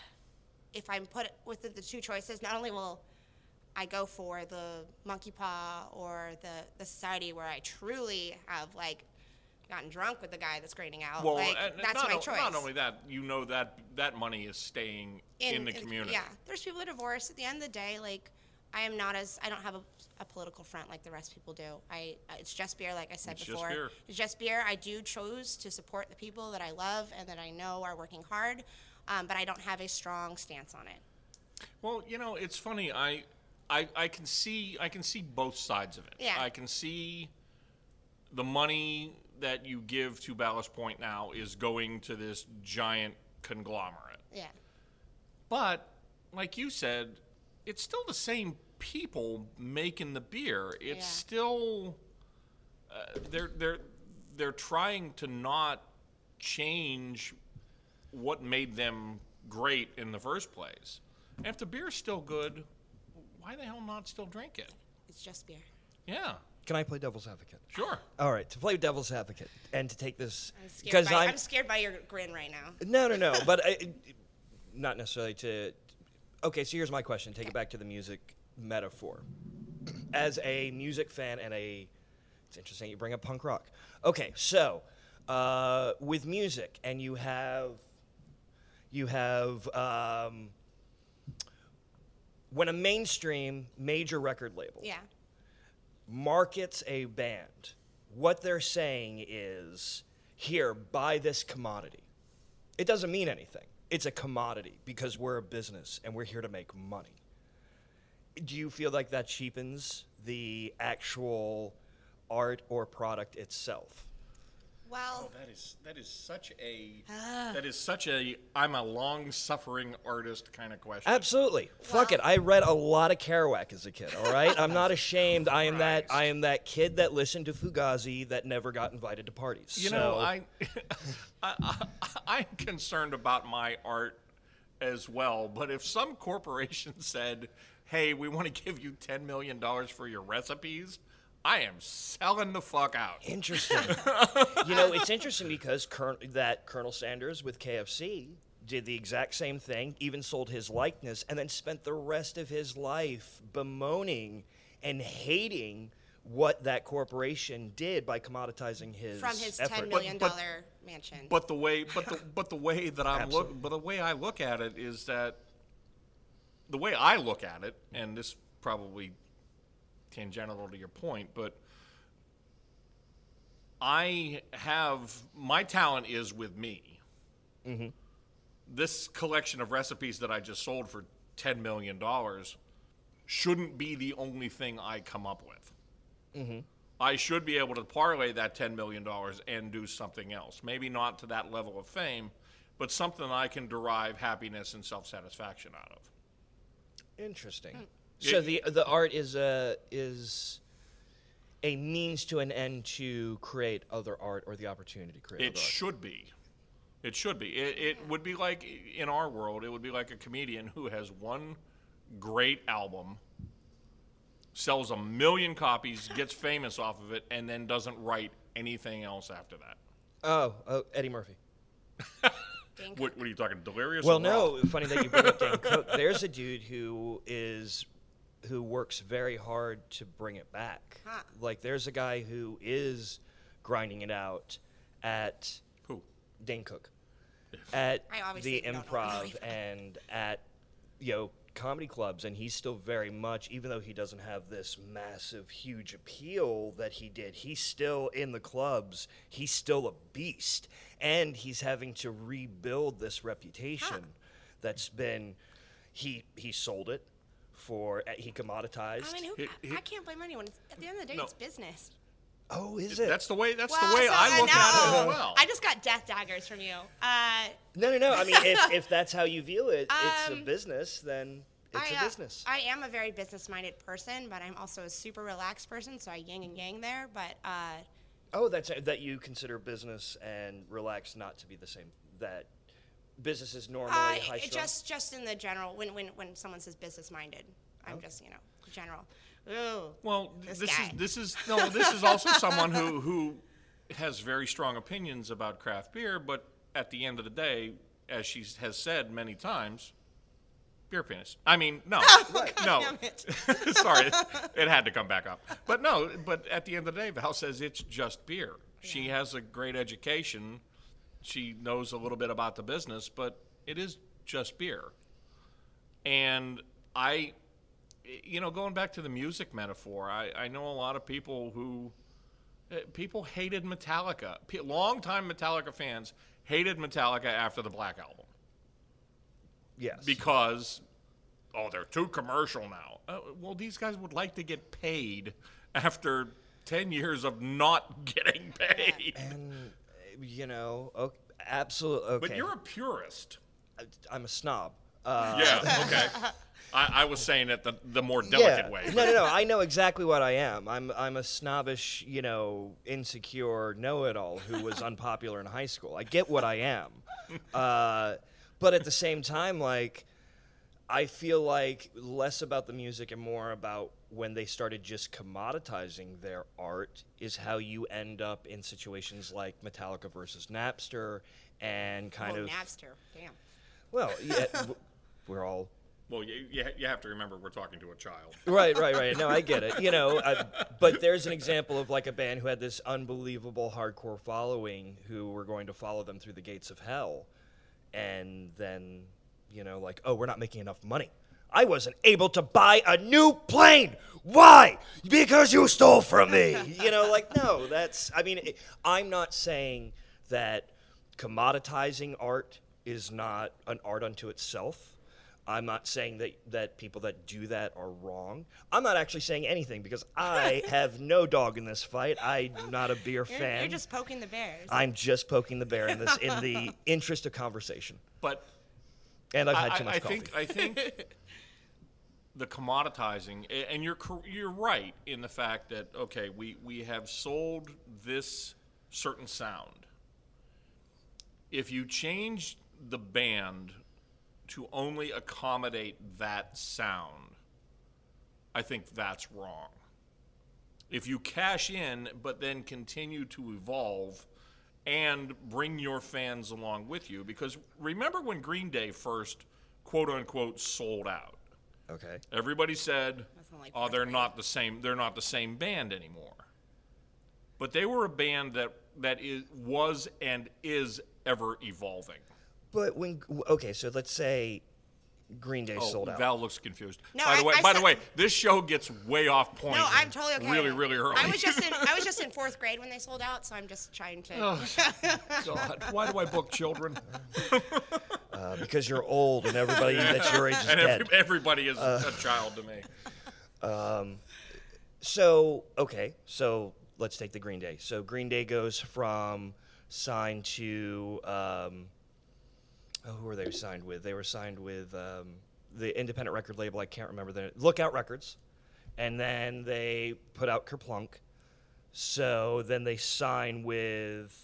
if I'm put with the, the two choices, not only will I go for the Monkey Paw or the, the Society where I truly have, like, gotten drunk with the guy that's graining out. Well, like, and that's not, my o- choice. not only that, you know that that money is staying in, the community. Yeah, there's people that divorce. At the end of the day, like, I am not as I don't have a, a political front like the rest of people do. I it's just beer, like I said It's just before. beer. It's just beer. I do choose to support the people that I love and that I know are working hard, um, but I don't have a strong stance on it. Well, you know, it's funny. I, I, I can see, I can see both sides of it. Yeah. I can see the money that you give to Ballast Point now is going to this giant conglomerate. Yeah, But, like you said, it's still the same people making the beer. It's Yeah. still uh, they're they're they're trying to not change what made them great in the first place. And if the beer's still good, why the hell not still drink it? it's just beer. Yeah, Can I play devil's advocate? sure. All right, to play devil's advocate and to take this I'm scared because by, I'm, I'm scared by your grin right now. no, no, no, but I, not necessarily to. Okay, so here's my question. Take it back to the music metaphor. As a music fan and a It's interesting you bring up punk rock. Okay, so uh, with music, and you have you have um, when a mainstream major record label Yeah. markets a band, what they're saying is, here, buy this commodity. It doesn't mean anything. It's a commodity because we're a business and we're here to make money. Do you feel like that cheapens the actual art or product itself? Well, Oh, that is that is such a that is such a I'm a long-suffering artist kind of question. Absolutely. Fuck it. Well- I read a lot of Kerouac as a kid, all right? I'm not ashamed. I am that Christ. I am that kid that listened to Fugazi that never got invited to parties. You So- know, I, I, I I'm concerned about my art as well. But if some corporation said, "Hey, we want to give you ten million dollars for your recipes," I am selling the fuck out. Interesting. You know, it's interesting because Col- that Colonel Sanders with K F C did the exact same thing, even sold his likeness, and then spent the rest of his life bemoaning and hating what that corporation did by commoditizing his from his effort. ten million But- dollar mansion. But the way, but the but the way that I'm Absolutely. look, but the way I look at it is that the way I look at it, and this probably tangential to your point, but I have my talent is with me. Mm-hmm. This collection of recipes that I just sold for ten million dollars shouldn't be the only thing I come up with. Mm-hmm. I should be able to parlay that ten million dollars and do something else. Maybe not to that level of fame, but something I can derive happiness and self-satisfaction out of. Interesting. Hmm. So Yeah. the the art is a is a means to an end to create other art or the opportunity to create It other art. should be. It should be. It, it would be like, in our world, it would be like a comedian who has one great album, sells a million copies, gets famous off of it, and then doesn't write anything else after that. Oh, oh, Eddie Murphy. Dan What, what are you talking, Delirious? Well, or no, Raw? funny that you bring up Dan Cook. There's a dude who is who works very hard to bring it back. Huh. Like there's a guy who is grinding it out at Who? Dane Cook at I obviously the don't know him Improv either. and at you know comedy clubs, and he's still very much, even though he doesn't have this massive, huge appeal that he did, he's still in the clubs. He's still a beast, and he's having to rebuild this reputation that's been. He he sold it for he commoditized. I mean, who, It- I, it- I can't blame anyone. It's- At the end of the day, No. it's business. oh, is it? That's the way. That's Well, the way so I look know. at it as well. I just got death daggers from you. Uh, no, no, no. I mean, if if that's how you view it, it's a Um, business. Then it's I, a uh, business. I am a very business-minded person, but I'm also a super relaxed person, so I yin and yang there. But uh, Oh, that's that you consider business and relax not to be the same. That business is normally uh, high it strung. just just in the general, when when when someone says business-minded, I'm just you know general. Ooh. Well, This this, guy. is this is no. This is also someone who who has very strong opinions about craft beer, but at the end of the day, as she has said many times, beer penis. I mean, no, no. damn it. Sorry, it had to come back up. But no, but at the end of the day, Val says it's just beer. She has a great education. She knows a little bit about the business, but it is just beer. And I, you know, going back to the music metaphor, I, I know a lot of people who, uh, people hated Metallica. P- longtime Metallica fans hated Metallica after the Black Album yes. because, oh, they're too commercial now. Uh, well, these guys would like to get paid after ten years of not getting paid. and uh, you know, okay, absolutely. Okay. But you're a purist. I'm a snob. Uh, Yeah, okay. I, I was saying it the, the more delicate yeah. way. No, no, no. I know exactly what I am. I'm I'm a snobbish, you know, insecure know-it-all who was unpopular in high school. I get what I am, uh, but at the same time, like, I feel like less about the music and more about when they started just commoditizing their art is how you end up in situations like Metallica versus Napster and kind oh, of Napster. Damn. well, yeah, w- we're all Well, you, you, you have to remember we're talking to a child. Right, right, right. No, I get it. You know, I, but there's an example of like a band who had this unbelievable hardcore following who were going to follow them through the gates of hell. And then, you know, like, oh, we're not making enough money. I wasn't able to buy a new plane. Why? Because you stole from me. You know, like, no, that's, I mean, it, I'm not saying that commoditizing art is not an art unto itself. I'm not saying that, that people that do that are wrong. I'm not actually saying anything because I have no dog in this fight. I'm not a beer You're, fan. you're just poking the bears. I'm just poking the bear in this in the interest of conversation. But And I've had I, too much I coffee. think I think the commoditizing, a- and you're cor- you're right in the fact that okay, we we have sold this certain sound. If you change the band to only accommodate that sound, I think that's wrong. If you cash in, but then continue to evolve and bring your fans along with you, because remember when Green Day first, quote unquote, sold out. Okay. Everybody said, Wasn't like "Oh, fourth they're grade. not the same. They're not the same band anymore." But they were a band that that is was and is ever evolving. But when okay, so let's say Green Day Oh, sold out. Val looks confused. No, by the I- way, I by the said- way, this show gets way off point. No, I'm totally okay. Really, with it. really early. I was just in I was just in fourth grade when they sold out, so I'm just trying to. Oh, God, why do I book children? Uh, because you're old and everybody that's your age is And dead. every, everybody is a child to me. So, okay, so let's take the Green Day. So Green Day goes from signed to, um, oh, who were they signed with? They were signed with um, the independent record label, I can't remember the, Lookout Records. And then they put out Kerplunk. So then they sign with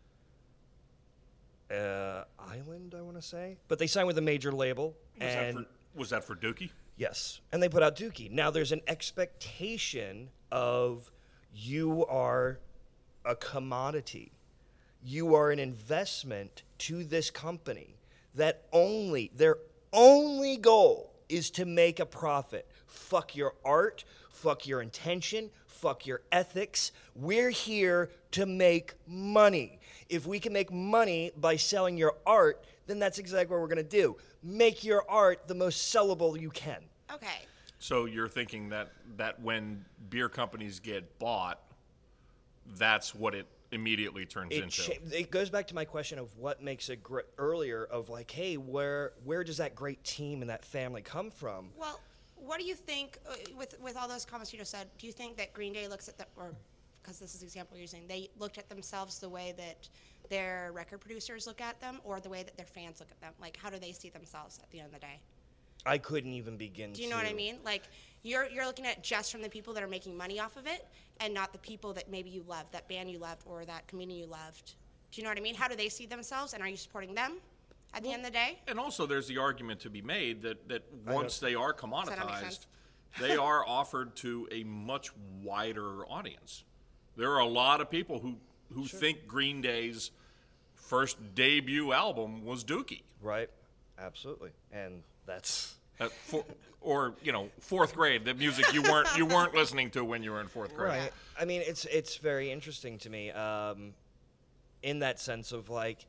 uh, Island, I want to say. But they signed with a major label. Was, and that for, was that for Dookie? Yes, and they put out Dookie. Now there's an expectation of you are a commodity. You are an investment to this company that only, their only goal is to make a profit. Fuck your art, fuck your intention, fuck your ethics. We're here to make money. If we can make money by selling your art, then that's exactly what we're going to do. Make your art the most sellable you can. Okay. So you're thinking that, that when beer companies get bought, that's what it immediately turns It, into. cha- it goes back to my question of what makes it great earlier of like, hey, where where does that great team and that family come from? Well, what do you think uh, with with all those comments you just said? Do you think that Green Day looks at the or because this is the example you're using, they looked at themselves the way that their record producers look at them, or the way that their fans look at them? Like, how do they see themselves at the end of the day? I couldn't even begin Do you to. know what I mean? Like, you're you're looking at just from the people that are making money off of it, and not the people that maybe you loved, that band you loved, or that comedian you loved. Do you know what I mean? How do they see themselves, and are you supporting them at the end of the day? And also, there's the argument to be made that, that know. once they are that make commoditized, sense? they are offered to a much wider audience. There are a lot of people who, who think Green Day's first debut album was Dookie. Right, absolutely, and that's Uh, for, or you know, fourth grade, the music you weren't you weren't listening to when you were in fourth grade. right. I mean, it's it's very interesting to me, um, in that sense of like,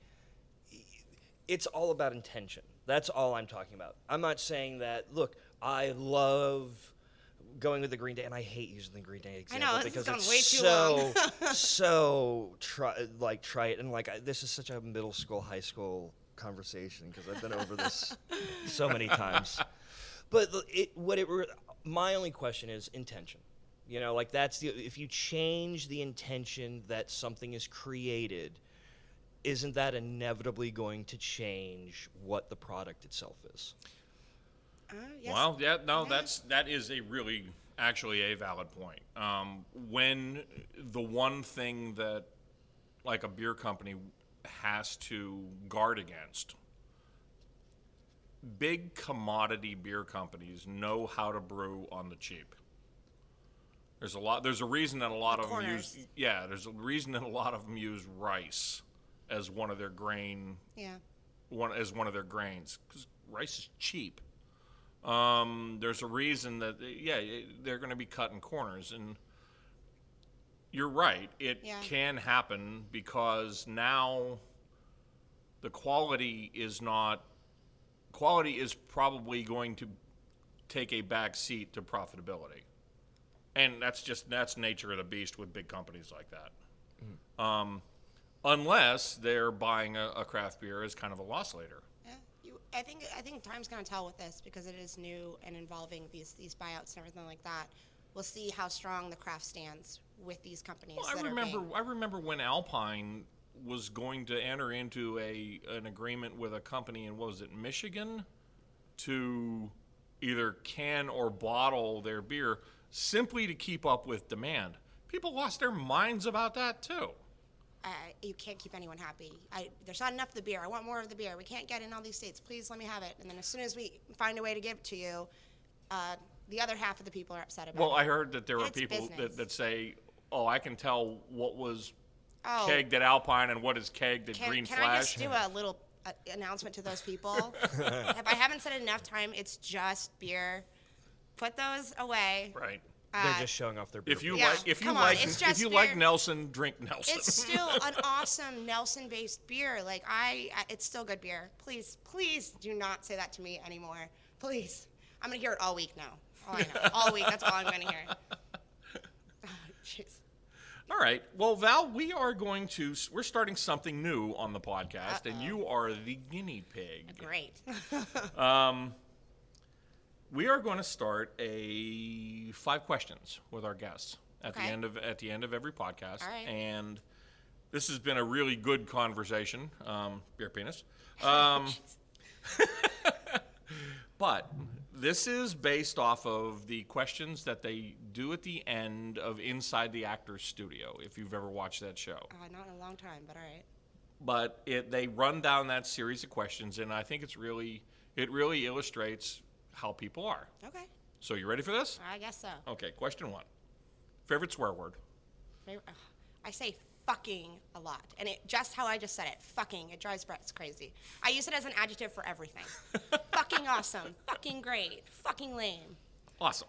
it's all about intention. That's all I'm talking about. I'm not saying that. Look, I love going with the Green Day, and I hate using the Green Day I example know, this because has gone it's way too so long. so try, like trite and like I, this is such a middle school, high school conversation because I've been over this so many times. But the- it, what it re- my only question is intention. You know, like that's the if you change the intention that something is created, isn't that inevitably going to change what the product itself is? Uh, yes. Well, yeah, no, Yeah. that's that is a really actually a valid point. Um, when the one thing that like a beer company has to guard against, big commodity beer companies know how to brew on the cheap. There's a lot. There's a reason that a lot The of them corners. use. Yeah, there's a reason that a lot of them use rice as one of their grain Yeah. one as one of their grains because rice is cheap. Um, there's a reason that, yeah, they're going to be cutting corners. And you're right. It Yeah. can happen because now the quality is not, quality is probably going to take a back seat to profitability. And that's just, that's nature of the beast with big companies like that. Mm. Um, unless they're buying a, a craft beer as kind of a loss leader. Yeah, you, I think I think time's gonna tell with this because it is new and involving these these buyouts and everything like that. We'll see how strong the craft stands with these companies. Well, I that remember Are being, I remember when Alpine was going to enter into a an agreement with a company in, what was it, Michigan, to either can or bottle their beer simply to keep up with demand. People lost their minds about that too. uh, you can't keep anyone happy. I, there's not enough of the beer. I want more of the beer. We can't get in all these states. Please let me have it. And then as soon as we find a way to give it to you, uh, the other half of the people are upset about Well, it. I heard that there were It's people business. that, that say, oh, I can tell what was Oh. kegged at Alpine and what is kegged at Can, Green can Flash. I just do a little uh, announcement to those people? If I haven't said it enough time, it's just beer. Put those away. Right. They're Uh, just showing off their beer. If you Yeah, like, if you come on, like, it's if just you like beer. Nelson, drink Nelson. It's still an awesome Nelson-based beer. Like I, I, it's still good beer. Please, please do not say that to me anymore. Please, I'm gonna hear it all week now. All I know, all week. That's all I'm gonna hear. Oh, jeez. All right. Well, Val, we are going to, we're starting something new on the podcast, and Uh-oh. you are the guinea pig. Great. Um, we are going to start a five questions with our guests at the Okay. end of at the end of every podcast, All right. and this has been a really good conversation. Um, beer penis. Um, but this is based off of the questions that they do at the end of Inside the Actors Studio, if you've ever watched that show. Uh, not in a long time, but all right. But it, they run down that series of questions, and I think it's really it really illustrates how people are. Okay. So you ready for this? I guess so. Okay, question one. Favorite swear word? Favorite- ugh, I say fucking a lot, and it just how I just said it. Fucking. It drives Brett crazy. I use it as an adjective for everything. Fucking awesome. Fucking great. Fucking lame. Awesome.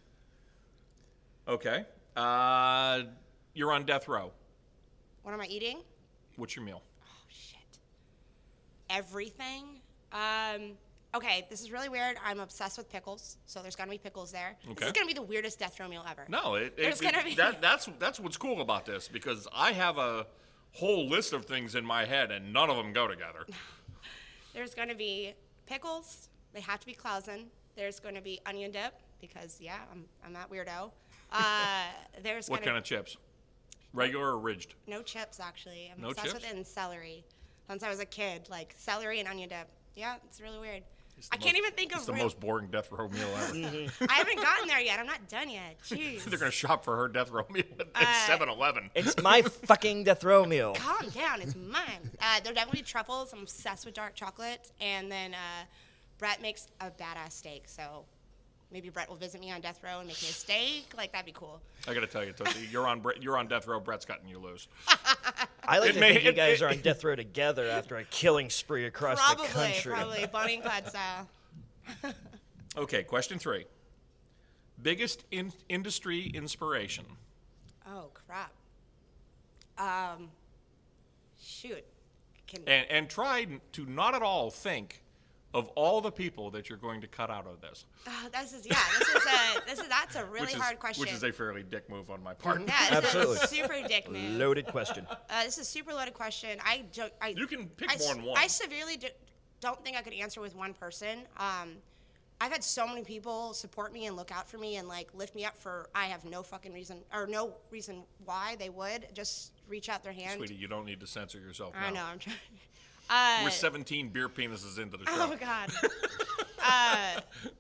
Okay. Uh, you're on death row. What am I eating? What's your meal? Oh shit. Everything. Um. Okay, this is really weird. I'm obsessed with pickles, so there's gonna be pickles there. This Okay. is gonna be the weirdest death row meal ever. No, it, it, There's it- gonna be- that, that's that's what's cool about this, because I have a whole list of things in my head, and none of them go together. There's gonna be pickles. They have to be Clausen. There's gonna be onion dip because yeah, I'm I'm that weirdo. Uh, there's What gonna kind of chips? Regular or ridged? no chips actually. I'm No obsessed chips? with it and celery. Since I was a kid, like celery and onion dip. Yeah, it's really weird. It's the I can't most- even think It's of the real- most boring death row meal ever. I haven't gotten there yet. I'm not done yet. Jeez. They're gonna shop for her death row meal at Uh, seven eleven. It's my fucking death row meal. Calm down, it's mine. Uh, there definitely be truffles. I'm obsessed with dark chocolate. And then uh, Brett makes a badass steak. So maybe Brett will visit me on death row and make me a steak. Like, that'd be cool. I gotta tell you, Tootsie, you're on Bre- you're on death row. Brett's cutting you loose. I like It to may- think you it- guys it- are on death row together after a killing spree across Probably, the country. probably. Bonnie and Clyde style. Okay, question three. Biggest in- industry inspiration? Oh, crap. Um, shoot. Can, And and try n- to not at all think of all the people that you're going to cut out of this. uh, this is, yeah, this is a, this is, that's a really which is, hard question. Which is a fairly dick move on my part. yeah, this Absolutely. is a super dick move. Loaded question. Uh, this is a super loaded question. I don't. I, You can pick I, more than one. I severely do, don't think I could answer with one person. Um, I've had so many people support me and look out for me and like lift me up for. I have no fucking reason or no reason why they would just reach out their hand. Sweetie, you don't need to censor yourself I now. know. I'm trying. Uh, We're seventeen beer penises into the show. Oh God. uh,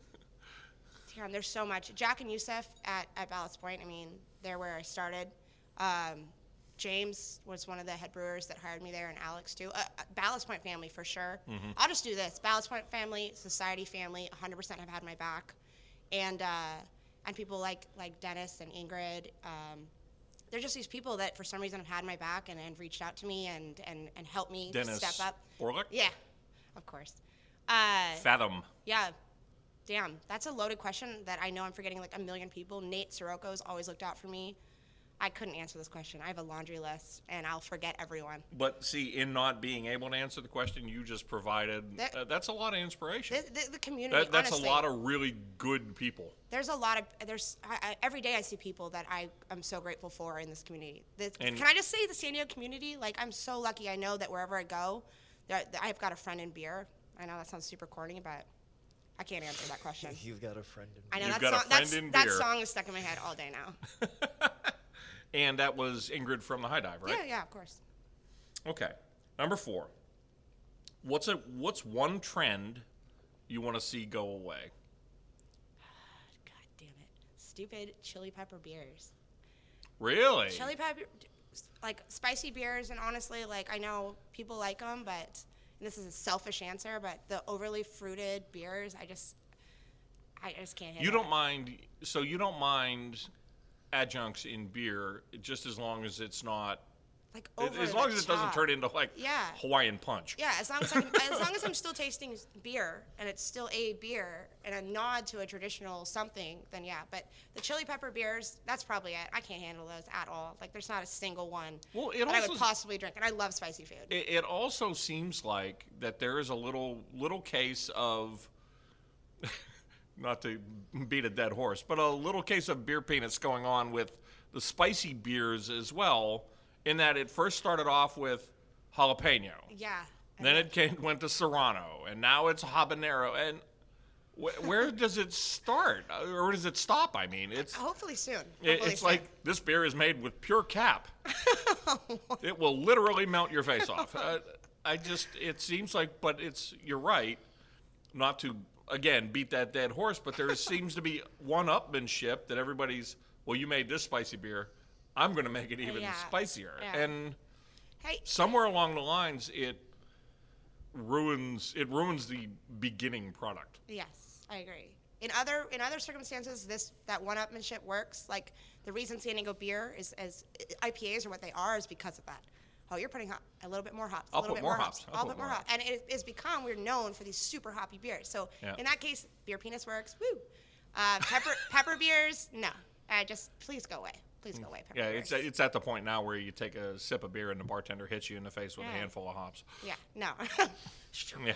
damn, there's so much. Jack and Yusuf at, at Ballast Point. I mean, they're where I started. Um, James was one of the head brewers that hired me there, and Alex too. Uh, uh, Ballast Point family for sure. Mm-hmm. I'll just do this. Ballast Point family, Society family, one hundred percent have had my back, and uh, and people like like Dennis and Ingrid. Um, they're just these people that for some reason have had my back and, and reached out to me and, and, and helped me Dennis step up. Orlick? Yeah, of course. Uh, Fathom. yeah, damn, that's a loaded question that I know I'm forgetting like a million people. Nate Sirocco's always looked out for me. I couldn't answer this question. I have a laundry list, and I'll forget everyone. But see, in not being able to answer the question you just provided, That- uh, that's a lot of inspiration. The, the, the community, That, that's honestly, a lot of really good people. there's a lot of there's I, I, every day I see people that I am so grateful for in this community. The, And- can I just say the San Diego community? Like I'm so lucky. I know that wherever I go, there, I've got a friend in beer. I know that sounds super corny, but I can't answer that question. You've got a friend in I know You've that got a song. friend That's, in that beer. song is stuck in my head all day now. And that was Ingrid from the High Dive, right? Yeah, yeah, of course. Okay. Number four. What's a what's one trend you want to see go away? God damn it. Stupid chili pepper beers. Really? Chili pepper, like spicy beers, and honestly, like I know people like them, but and this is a selfish answer, but the overly fruited beers, I just, I just can't handle You don't it. mind, so you don't mind adjuncts in beer just as long as it's not, Like as over as long the as it doesn't top. turn into like Yeah. Hawaiian punch. Yeah, as long as I'm, as long as I'm still tasting beer and it's still a beer and a nod to a traditional something, then yeah. But the chili pepper beers, that's probably it. I can't handle those at all. Like there's not a single one Well, it that I also- would possibly drink, and I love spicy food. It, it also seems like that there is a little little case of, not to beat a dead horse, but a little case of beer peanuts going on with the spicy beers as well, in that it first started off with jalapeno. Yeah. and Then it came, went to Serrano, and now it's habanero. And wh- where does it start, or does it stop? I mean, it's hopefully soon. it- Hopefully it's soon. like this beer is made with pure cap. It will literally melt your face off. Uh, I just, it seems like, but it's, you're right, not to, again, beat that dead horse, but there seems to be one-upmanship that everybody's, well, you made this spicy beer, I'm going to make it even Yeah. spicier. Yeah. And Hey, somewhere along the lines, it ruins, it ruins the beginning product. yes, I agree. In other in other circumstances, this that one-upmanship works. Like the reason San Diego beer is as I P As are what they are is because of that. Oh, you're putting hop, a little bit more hops. A I'll little put bit more more hops. I'll, put more hops. And it, it's become we're known for these super hoppy beers. So Yeah. in that case, beer penis works. Woo. Uh, pepper pepper beers, no. Uh, just please go away. Please go away. Pepper Yeah, beers. it's it's at the point now where you take a sip of beer and the bartender hits you in the face with a Yeah. handful of hops. yeah, no. Yeah.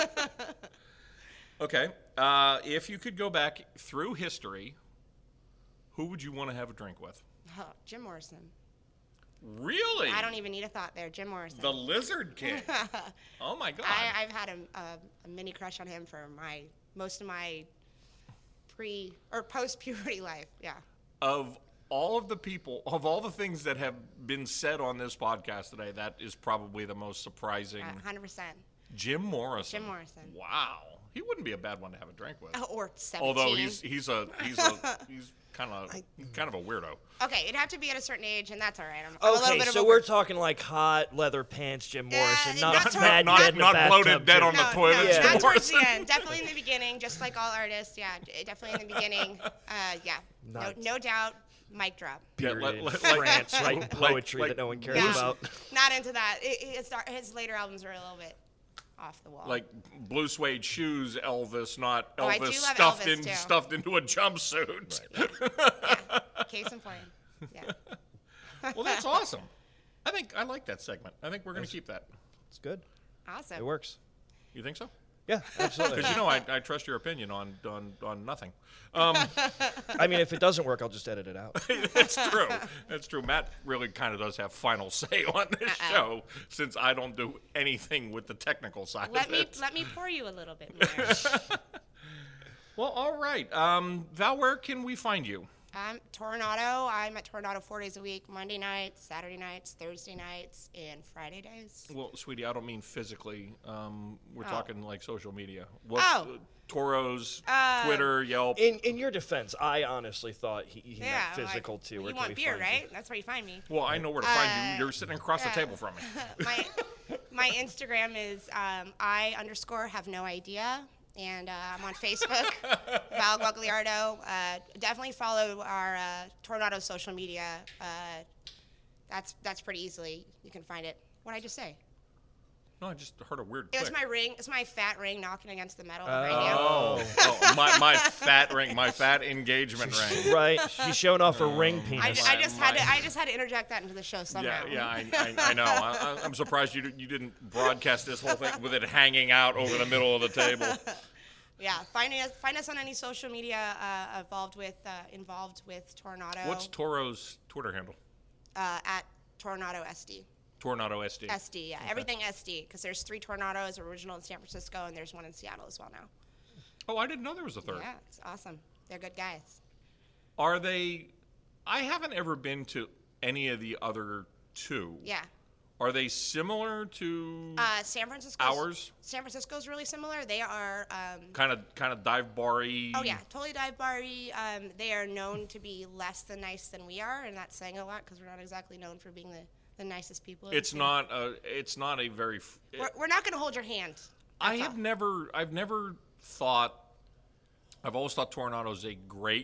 Okay. Uh, if you could go back through history, who would you want to have a drink with? Oh, Jim Morrison. Really? I don't even need a thought there. Jim Morrison. The Lizard King. Oh my God. I, I've had a, a, a mini crush on him for my most of my pre or post puberty life. Yeah. Of all of the people, of all the things that have been said on this podcast today, that is probably the most surprising. Uh, one hundred percent. Jim Morrison. Jim Morrison. Wow. He wouldn't be a bad one to have a drink with. Oh, or seventeen. Although he's he's a he's a he's kind of kind of a weirdo. Okay, it'd have to be at a certain age, and that's all right. I'm, I'm a little Okay, bit of so a we're talking like hot leather pants Jim Yeah, Morrison, not not, towards- mad Not- dead in the not bathtub bloated dead Jim on the no, toilet, no, Jim not towards the Morrison. end. Definitely in the beginning, just like all artists. Yeah, d- definitely in the beginning. Uh, yeah, no, Not- no doubt. Mic drop. Yeah, period let- in let- like- France, writing like- poetry like that no one cares Yeah. about. Not into that. It, it, it's, his later albums are a little bit off the wall. Like blue suede shoes, Elvis, not Oh, I do Elvis love stuffed Elvis, in too. stuffed into a jumpsuit. yeah, case in point. Yeah. Well, that's awesome. I think I like that segment. I think we're going to keep that. It's good. Awesome. It works. You think so? Yeah, absolutely. Because you know I, I trust your opinion on on, on nothing. Um, I mean, if it doesn't work, I'll just edit it out. that's true. That's true. Matt really kind of does have final say on this Uh-oh. show, since I don't do anything with the technical side Let of me it. let me pour you a little bit more. Well, all right. Um, Val, where can we find you? I'm Toronado. I'm at Toronado four days a week: Monday nights, Saturday nights, Thursday nights, and Friday days. Well, sweetie, I don't mean physically. Um, we're Oh. talking like social media. What's Oh. uh, Toro's, Uh, Twitter, Yelp? In in your defense, I honestly thought he, he Yeah, meant physical like, too. You Where can want we beer, find you? right? That's where you find me. Well, I know where to find Uh, you. You're sitting across yeah. the table from me. my my Instagram is um, I underscore have no idea, and uh, I'm on Facebook, Val Guagliardo. Uh, definitely follow our uh, Tornado social media. Uh, that's that's pretty easily you can find it. What did I just say? No, I just heard a weird It was click. my ring. It's my fat ring knocking against the metal behind you. Oh, oh my, my fat ring, my fat engagement ring. Right, she's showing off her ring I, penis. I just had to. my- I just had to interject that into the show somehow. Yeah, yeah, I, I, I know. I, I'm surprised you you didn't broadcast this whole thing with it hanging out over the middle of the table. Yeah, find us find us on any social media uh, involved with uh, involved with Tornado. What's Toro's Twitter handle? uh, at Tornado S D. Tornado S D. S D, yeah, everything S D, because there's three Tornadoes, original in San Francisco, and there's one in Seattle as well now. Oh, I didn't know there was a third. Yeah, it's awesome. They're good guys. Are they? I haven't ever been to any of the other two. Yeah. Are they similar to Uh, San Francisco. ours? San Francisco's really similar. They are. Um, Kind of, kind of dive bar-y? oh yeah, totally dive bar-y. Um, they are known to be less than nice than we are, and that's saying a lot because we're not exactly known for being the, the nicest people. It's not a. It's not a very. f- We're, we're not going to hold your hand. I That's have all. never. I've never thought. I've always thought Tornado's a great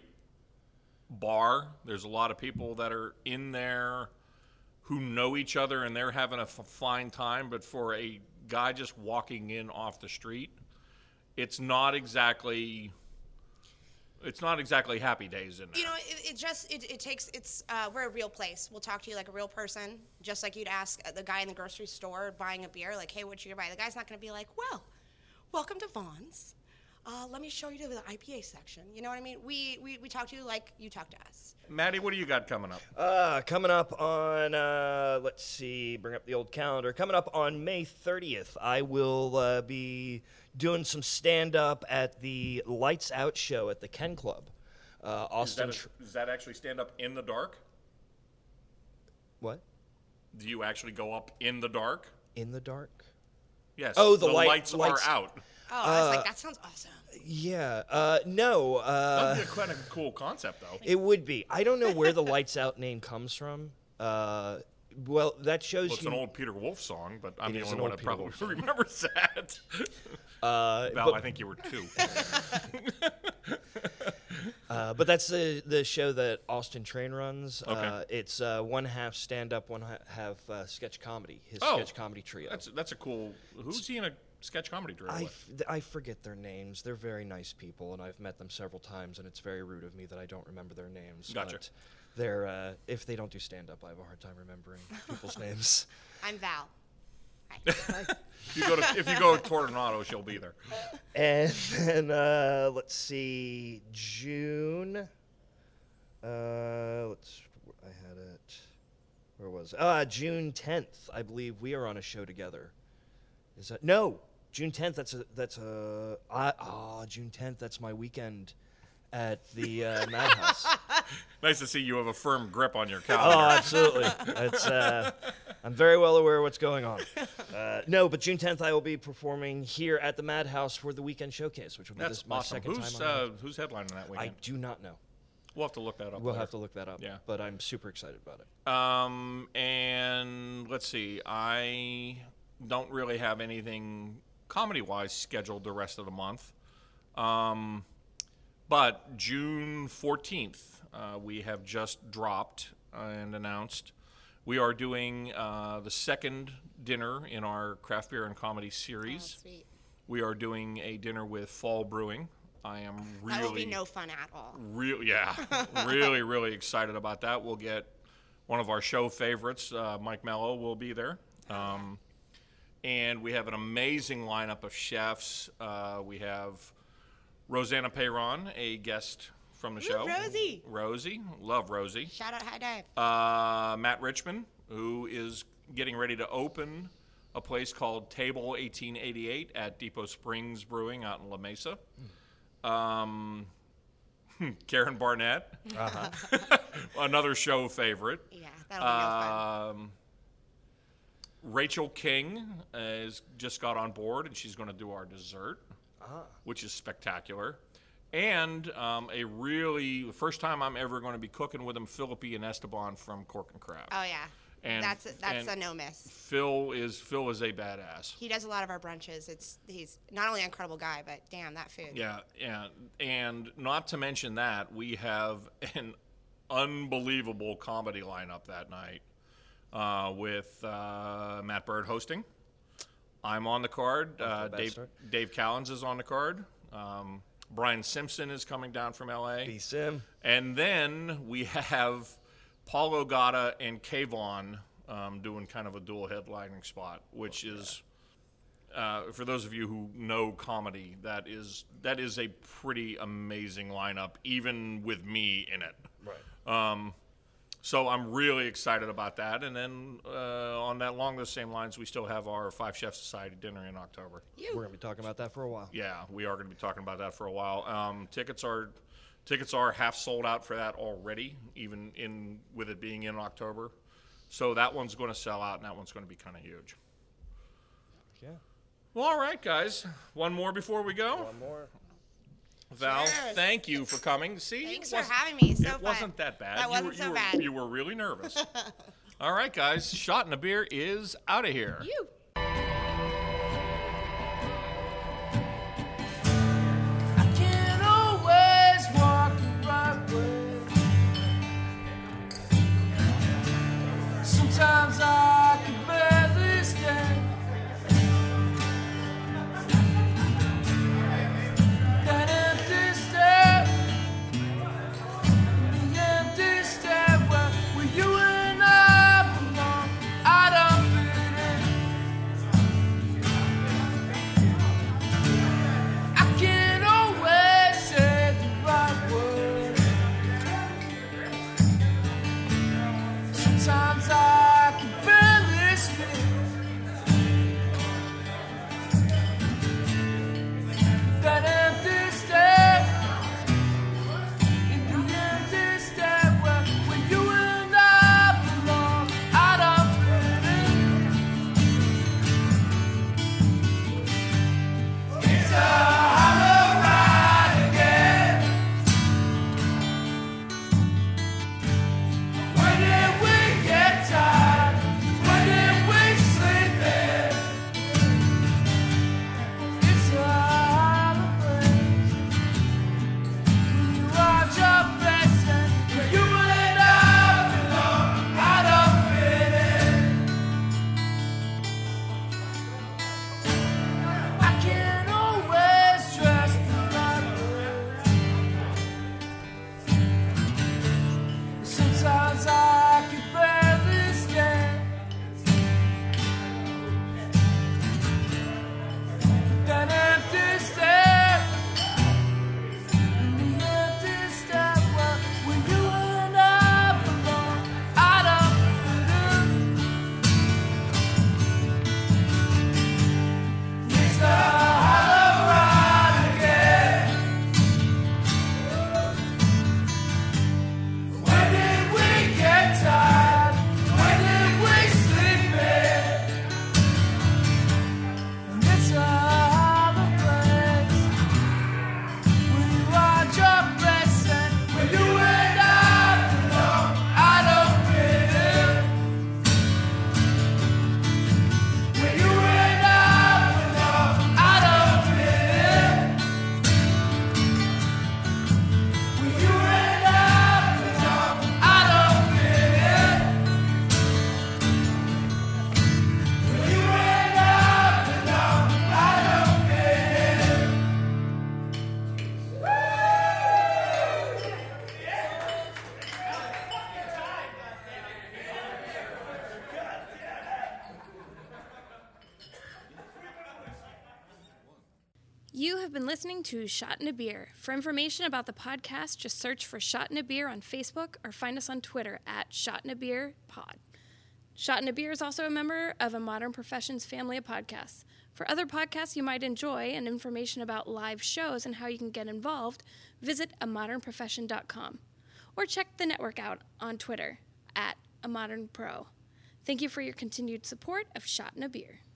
bar. There's a lot of people that are in there who know each other and they're having a f- fine time. But for a guy just walking in off the street, it's not exactly. It's not exactly happy days in there. You know, it, it just it, it takes it's uh, we're a real place. We'll talk to you like a real person, just like you'd ask the guy in the grocery store buying a beer, like, "Hey, what you gonna buy?" The guy's not gonna be like, "Well, welcome to Vaughn's. Uh, let me show you to the I P A section." You know what I mean? We we, we talk to you like you talk to us. Maddie, what do you got coming up? Uh, coming up on, uh, let's see, bring up the old calendar. Coming up on May thirtieth, I will uh, be doing some stand-up at the Lights Out show at the Ken Club. Uh, Is that, Austin. a, Tr- does that actually stand up in the dark? what? Do you actually go up in the dark? In the dark? Yes. Oh, the light- lights, lights- are out. Oh, I was like, that sounds awesome. Yeah. Uh, no. Uh, That'd be a quite a cool concept, though. it would be. I don't know where the Lights Out name comes from. Uh, well, that shows Well, it's you. an old Peter Wolf song, but I'm It the is only an one old that Peter probably Wolf song. remembers that. uh, Val, but- I think you were two. Uh, but that's the the show that Austin Train runs. Okay. Uh, it's uh, one half stand up, one ha- half uh, sketch comedy. His Oh, sketch comedy trio. That's that's a cool. Who's he in a sketch comedy trio I, with? f- I forget their names. They're very nice people, and I've met them several times, and it's very rude of me that I don't remember their names. Gotcha. But they're uh, if they don't do stand up, I have a hard time remembering people's names. I'm Val. Hi. If you go to if you go to Tornado, she'll be there. And then uh, let's see, June. Uh, let's. I had it. Where was it? Ah, June tenth. I believe we are on a show together. Is that no? June tenth. That's a. That's a. Ah, oh, June tenth. That's my weekend at the uh, Madhouse. Nice to see you have a firm grip on your Oh, calendar. absolutely. It's, uh, I'm very well aware of what's going on. Uh, no, but June tenth, I will be performing here at the Madhouse for the weekend showcase, which will be That's this, my awesome. second Who's time on uh, who's headlining that it. I weekend? do not know. We'll have to look that up. We'll later. have to look that up. Yeah. But I'm super excited about it. Um, and let's see. I don't really have anything comedy-wise scheduled the rest of the month. Um, but June fourteenth, uh, we have just dropped and announced we are doing uh, the second dinner in our craft beer and comedy Oh, series. sweet. We are doing a dinner with Fall Brewing. I am really, That will be no fun at all. Real, yeah, really, really excited about that. We'll get one of our show favorites, uh, Mike Mello, will be there. Um, and we have an amazing lineup of chefs. Uh, we have Rosanna Peyron, a guest from the Ooh, show. Rosie. Rosie. Love Rosie. Shout out High Dive. Uh, Matt Richmond, who is getting ready to open a place called Table eighteen eighty-eight at Depot Springs Brewing out in La Mesa. Um, Karen Barnett, Uh-huh. another show favorite. Yeah, that'll be no fun. Um, Rachel King has just got on board, and she's going to do our dessert, which is spectacular. And um, a really first time I'm ever going to be cooking with him, Philippi and Esteban from Cork and Crab. Oh yeah, and- that's a, that's and- a no miss. Phil is Phil is a badass. He does a lot of our brunches. It's he's not only an incredible guy, but damn that food. Yeah, yeah, and not to mention that we have an unbelievable comedy lineup that night uh, with uh, Matt Bird hosting, I'm on the card. Off to a Uh, bad Dave, start. Dave Callens is on the card. Um, Brian Simpson is coming down from L A. B-Sim. And then we have Paul Ogata and Kayvon um, doing kind of a dual headlining spot, which is, uh, for those of you who know comedy, that is that is a pretty amazing lineup, even with me in it. Right. Um, so I'm really excited about that. And then uh, on that along those same lines, we still have our Five Chef Society dinner in October. We're going to be talking about that for a while. Yeah, we are going to be talking about that for a while. Um, tickets are tickets are half sold out for that already, even in with it being in October. So that one's going to sell out, and that one's going to be kind of huge. Yeah. Well, all right, guys. One more before we go. One more. Val, Cheers. thank you for coming. See, Thanks it for wasn't- having me. So it fun. wasn't that bad. That You wasn't were- so you were, bad. You were really nervous. All right, guys. Shot and a beer is out of here. You. I can't always walk the right way. Sometimes I can barely stand. That empty stare, the empty stairwell where you and I belong. I don't fit in. I can't always say the right word. Sometimes I can barely speak. That empty stare, in the empty stairwell where you and I belong. I don't fit in. It's a hollow ride again. When did we get tired? When did we sleep in? It's a hollow place. When you watch your face and where you and I belong. I don't fit in. I can't always trust the right word. Sometimes I can barely stand. That empty stare, in the empty stairwell where you and I belong. I don't fit in. It's a hollow ride again. When did we get tired? When did we sleep in? And it's a hollow place where you watch your face and where you and I belong. I don't fit in. Where you and I belong. I don't fit in. Where you and I belong. I don't fit in. Where you and I belong. I don't fit in. You have been listening to Shot in a Beer. For information about the podcast, just search for Shot in a Beer on Facebook or find us on Twitter at Shot in a Beer Pod. Shot in a Beer is also a member of a Modern Professions family of podcasts. For other podcasts you might enjoy and information about live shows and how you can get involved, visit a modern profession dot com or check the network out on Twitter at a modern pro. Thank you for your continued support of Shot in a Beer.